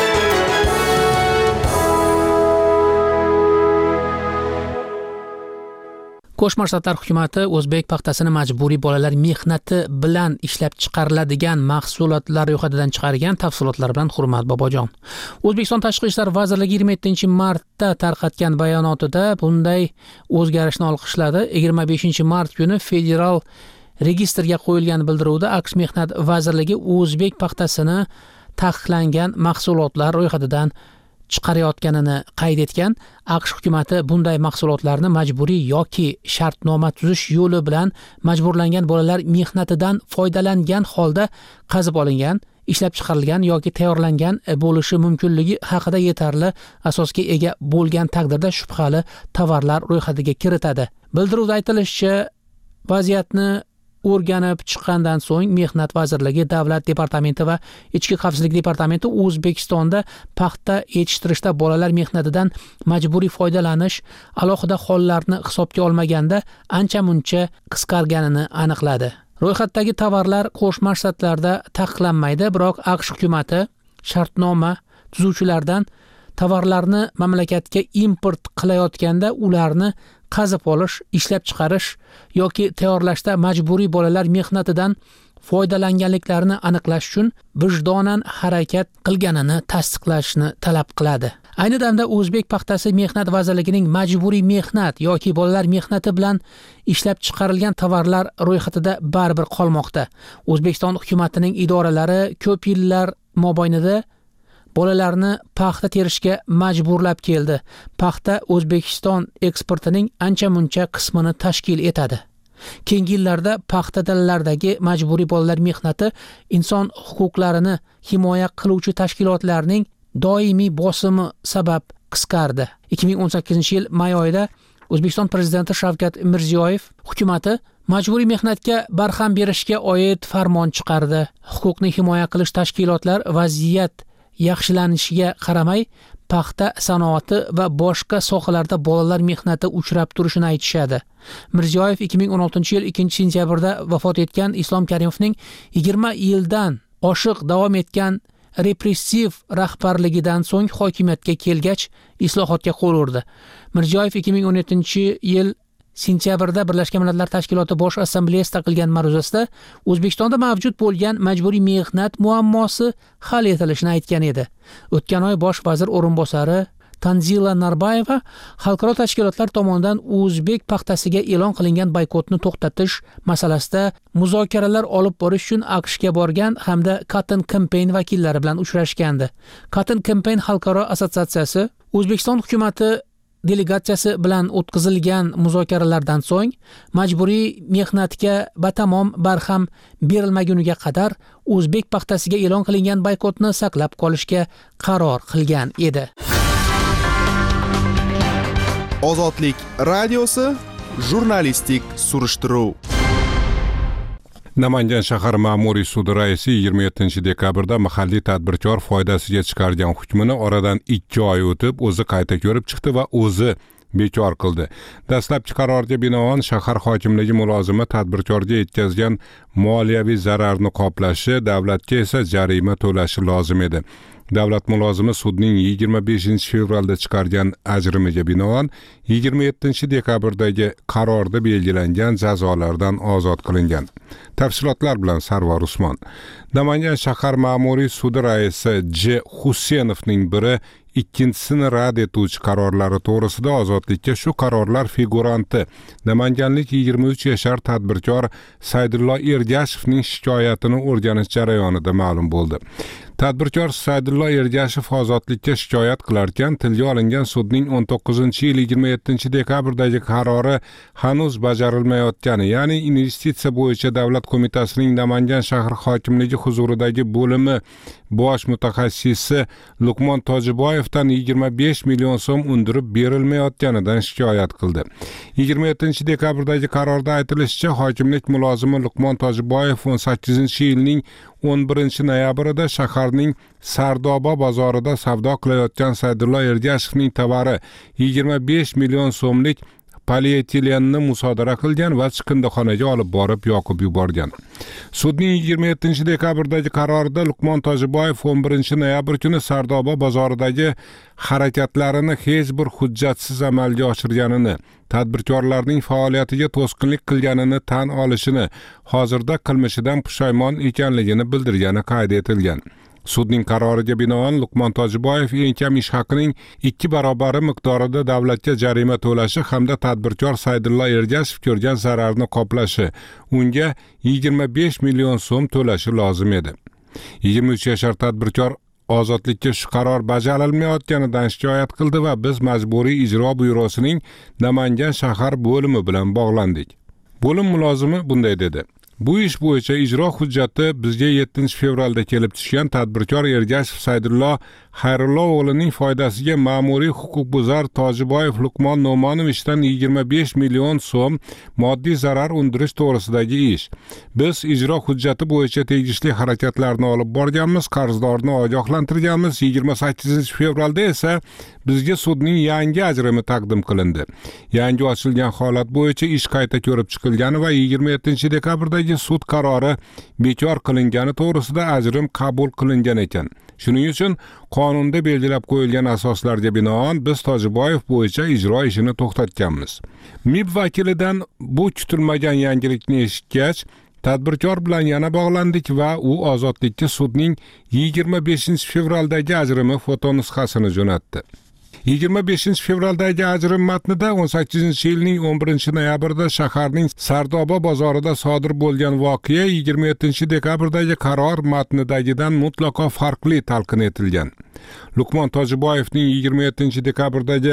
Speaker 3: Qo'shma Shtatlar hukumati o'zbek paxtasini majburiy bolalar mehnati bilan ishlab chiqariladigan mahsulotlar ro'yxatidan chiqargan tafsilotlar bilan Hurmat Bobojon. O'zbekiston Tashqi ishlar vazirligi 27-martda tarqatgan bayonotida bunday o'zgarishni olqishladi. 25-mart kuni federal registrga qo'yilgan bildiruvda AQSh Mehnat vazirligi o'zbek paxtasini taqiqlangan mahsulotlar ro'yxatidan chiqarayotganini qayd etgan. AQSh hukumati bunday mahsulotlarni majburiy yoki shartnoma tuzish yo'li bilan majburlangan bolalar mehnatidan foydalangan holda qazib olingan, ishlab chiqarilgan yoki tayyorlangan bo'lishi mumkinligi haqida yetarli asosga ega bo'lgan taqdirda shubhali tovarlar ro'yxatiga kiritadi. Bildiruvda aytilishicha, vaziyatni o'rganib chiqqandan so'ng Mehnat vazirligi, Davlat departamenti va Ichki xavfsizlik departamenti O'zbekistonda paxta yetishtirishda bolalar mehnatidan majburiy foydalanish alohida hollarni hisobga olmaganda ancha-muncha qisqarganini aniqladi. Ro'yxatdagi tovarlar Qo'shma Shtatlarda taqiqlanmaydi, biroq AQSh hukumati shartnoma tuzuvchilardan tovarlarni mamlakatga import qilayotganda ularni qazib olish, ishlab chiqarish yoki tayyorlashda majburiy bolalar mehnatidan foydalanganliklarini aniqlash uchun vijdonan harakat qilganini tasdiqlashni talab qiladi. Ayni damda O'zbek paxtasi Mehnat vazirligining majburiy mehnat yoki bolalar mehnati bilan ishlab chiqarilgan tovarlar ro'yxatida baribir qolmoqda. O'zbekiston hukumatining idoralari ko'p yillar mobaynida bolalarni paxta terishga majburlab keldi. Paxta O'zbekiston eksportining ancha-muncha qismini tashkil etadi. Keyingi yillarda paxta dalalaridagi majburiy bolalar mehnati inson huquqlarini himoya qiluvchi tashkilotlarning doimiy bosimi sabab qisqardi. 2018-yil may oyida O'zbekiston prezidenti Shavkat Mirziyoyev hukumatı majburiy mehnatga barham berishga oid farmon chiqardi. Huquqni himoya qilish tashkilotlar vaziyat yaxshilanishiga qaramay paxta sanoati va boshqa sohalarda bolalar mehnati uchrab turishini aytishadi. Mirziyoyev 2016-yil 2-sentyabrda vafot etgan Islom Karimovning 20 yildan oshiq davom etgan repressiv rahbarligidan so'ng hokimiyatga kelgach islohotga qo'l urdi. Mirziyoyev 2017-yil sentyabrda Birlashgan Millatlar Tashkiloti Bosh Assambleyasida qilgan ma'ruzasida O'zbekistonda mavjud bo'lgan majburiy mehnat muammosi hal etilishini aytgan edi. O'tgan oy bosh vazir o'rinbosari Tanzila Narbayeva xalqaro tashkilotlar tomonidan o'zbek paxtasiga e'lon qilingan boykotni to'xtatish masalasida muzokaralar olib borish uchun AQShga borgan hamda Cotton Campaign vakillari bilan uchrashgandi. Cotton Campaign xalqaro assotsiatsiyasi O'zbekiston hukumatı delegatsiyasi bilan o'tkazilgan muzokaralardan so'ng majburiy mehnatga batamom barham berilmaguniga qadar o'zbek paxtasiga e'lon qilingan boykotni saqlab qolishga qaror qilgan edi.
Speaker 8: Ozodlik radiosi jurnalistik surishtiruv.
Speaker 9: Namangan shahar ma'muriy sudi raisi 27-dekabrda mahalliy tadbirkor foydasiga chiqargan hukmini oradan 2 oy o'tib o'zi qayta ko'rib chiqdi va o'zi bekor qildi. Dastlabki qarorga binoan shahar hokimligi mulozimi tadbirkorga yetkazgan moliyaviy zararni qoplashi, davlatga esa jarima to'lashi lozim edi. Davlat mulozimi sudning 25-fevralda chiqargan ajrimiga binoan 27-dekabrdagi qarorda belgilangan jazolardan ozod qilingan. Tafsilotlar bilan Sarvar Usmon. Namangan shahar ma'muriy sudi raisi J. Husenovning biri ikkinchisini rad etuvchi qarorlari to'g'risida ozodlikka shu qarorlar figuranti namanganlik 23 yashar tadbirkor Saydullo Ergashevning shikoyatini o'rganish jarayonida ma'lum bo'ldi. Tadbirkor Saydullo Ergashev ozodlikka shikoyat qilarkan, tilga olingan sudning 19-yil 27-dekabrdagi qarori hanuz bajarilmayotgani, ya'ni investitsiya bo'yicha davlat qo'mitasining Namangan shahar hokimligi huzuridagi bo'limi bosh mutaxassisi Luqmon Tojiboyevdan 25 million so'm undirib berilmayotganidan shikoyat qildi. 27-dekabrdagi qarorda aytilishicha, hokimlik mulozimi Luqmon Tojiboyev 18-yilning 11-noyabrida shaharning Sardoba bozorida savdo qilayotgan Saydullo Ergashevning tovari 25 million so'mlik polietilenni musodara qilgan va chiqindixonaga olib borib yoqib yuborgan. Sudning 27-dekabrdagi qarorida Luqmon Tojiboyev 11-noyabr kuni Sardoba bozoridagi harakatlarini hech bir hujjatsiz amalga oshirganini, tadbirkorlarning faoliyatiga to'sqinlik qilganini tan olishini, hozirda qilmishidan pushaymon ekanligini bildirgani qayd etilgan. Sudning qaroriga binoan Luqmon Tojiboyev eng kam ish haqining 2 barobari miqdorida davlatga jarima to'lashi hamda tadbirkor Saydullo Ergashev ko'rgan zararni qoplashi, unga 25 million so'm to'lashi lozim edi. 23 yashar tadbirkor ozodlikka shu qaror bajarilmayotganidan shikoyat qildi va biz majburiy ijro byurosining Namangan shahar bo'limi bilan bog'landik. Bo'lim mulozimi bunday dedi: Bu ish bo'yicha ijro hujjati bizga 7-fevralda kelib tushgan tadbirkor Ergashev Saydullo Xayrullo o'g'lining foydasiga ma'muriy huquqbuzar Tojiboyev Luqmon No'monovichdan 25 million so'm moddiy zarar undirish to'g'risidagi ish. Biz ijro hujjati bo'yicha tegishli harakatlarni olib borganmiz, qarzdorni ogohlantirganmiz. 28-fevralda esa bizga sudning yangi ajrimi taqdim qilindi. Yangi ochilgan holat bo'yicha ish qayta ko'rib chiqilgani va 27-dekabrdagi sud qarori bekor qilingani to'g'risida ajrim qabul qilingan ekan. Shuning uchun qonunda belgilab qo'yilgan asoslarga binoan biz Tojiboyev bo'yicha ijro ishini to'xtatganmiz. MIB vakilidan bu kutilmagan yangilikni eshitgach, tadbirkor bilan yana bog'landik va u ozodlikka sudning 25-fevraldagi ajrimi fotonusxasini jo'natdi. 25-fevraldagi ajrim matnida 18-yilning 11-noyabrda shaharning Sardoba bozorida sodir bo'lgan voqea 27-dekabrdagi qaror matnidagidan mutlaqo farqli talqin etilgan. Luqmon Tojiboyevning 27-dekabrdagi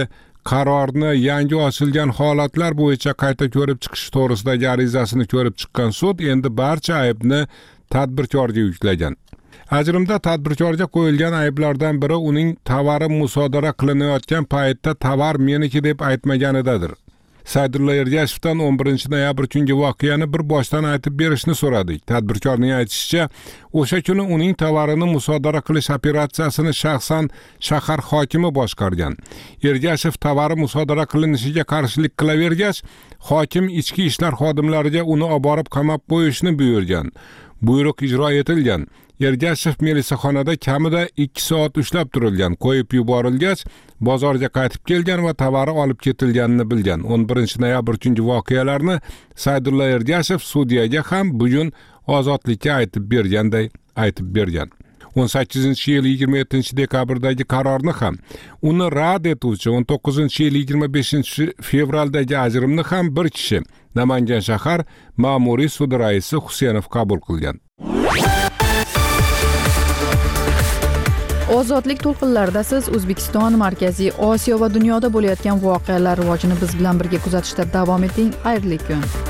Speaker 9: qarorni yangi ochilgan holatlar bo'yicha qayta ko'rib chiqish to'g'risidagi arizasini ko'rib chiqqan sud endi barcha aybni tadbirkorga yuklagan. Ajrimda tadbirkorga qo'yilgan ayblardan biri uning tovari musodara qilinayotgan paytda tovar meniki deb aytmaganidadir. Saydulla Ergashevdan 11 noyabr kungi voqeani bir boshdan aytib berishni so'radik. Tadbirkorning aytishicha, o'sha kuni uning tovarini musodara qilish operatsiyasini shaxsan shahar hokimi boshqargan. Ergashev tovari musodara qilinishiga qarshilik qilavergach, hokim ichki ishlar xodimlariga uni olib borib qamab qo'yishni buyurgan. Buyruq ijro etilgan. Ergashev melisaxonada kamida 2 soat ushlab turilgan, qo'yib yuborilgach, bozorga qaytib kelgan va tovari olib ketilganini bilgan. 11 noyabr kungi voqealarni Saydulla Ergashev sudyaga ham bugun ozodlikka aytib bergan. 18-yil 27-dekabrdagi qarorni ham, uni rad etuvchi 19-yil 25-fevraldagi ajrimni ham bir kishi, Namangan shahar ma'muriy sudi raisi Husenov qabul qilgan.
Speaker 1: Ozodlik to'lqinlarida siz O'zbekiston, Markaziy Osiyo va dunyoda bo'layotgan voqealar rivojini biz bilan birga kuzatishda davom eting. Xayrli kun.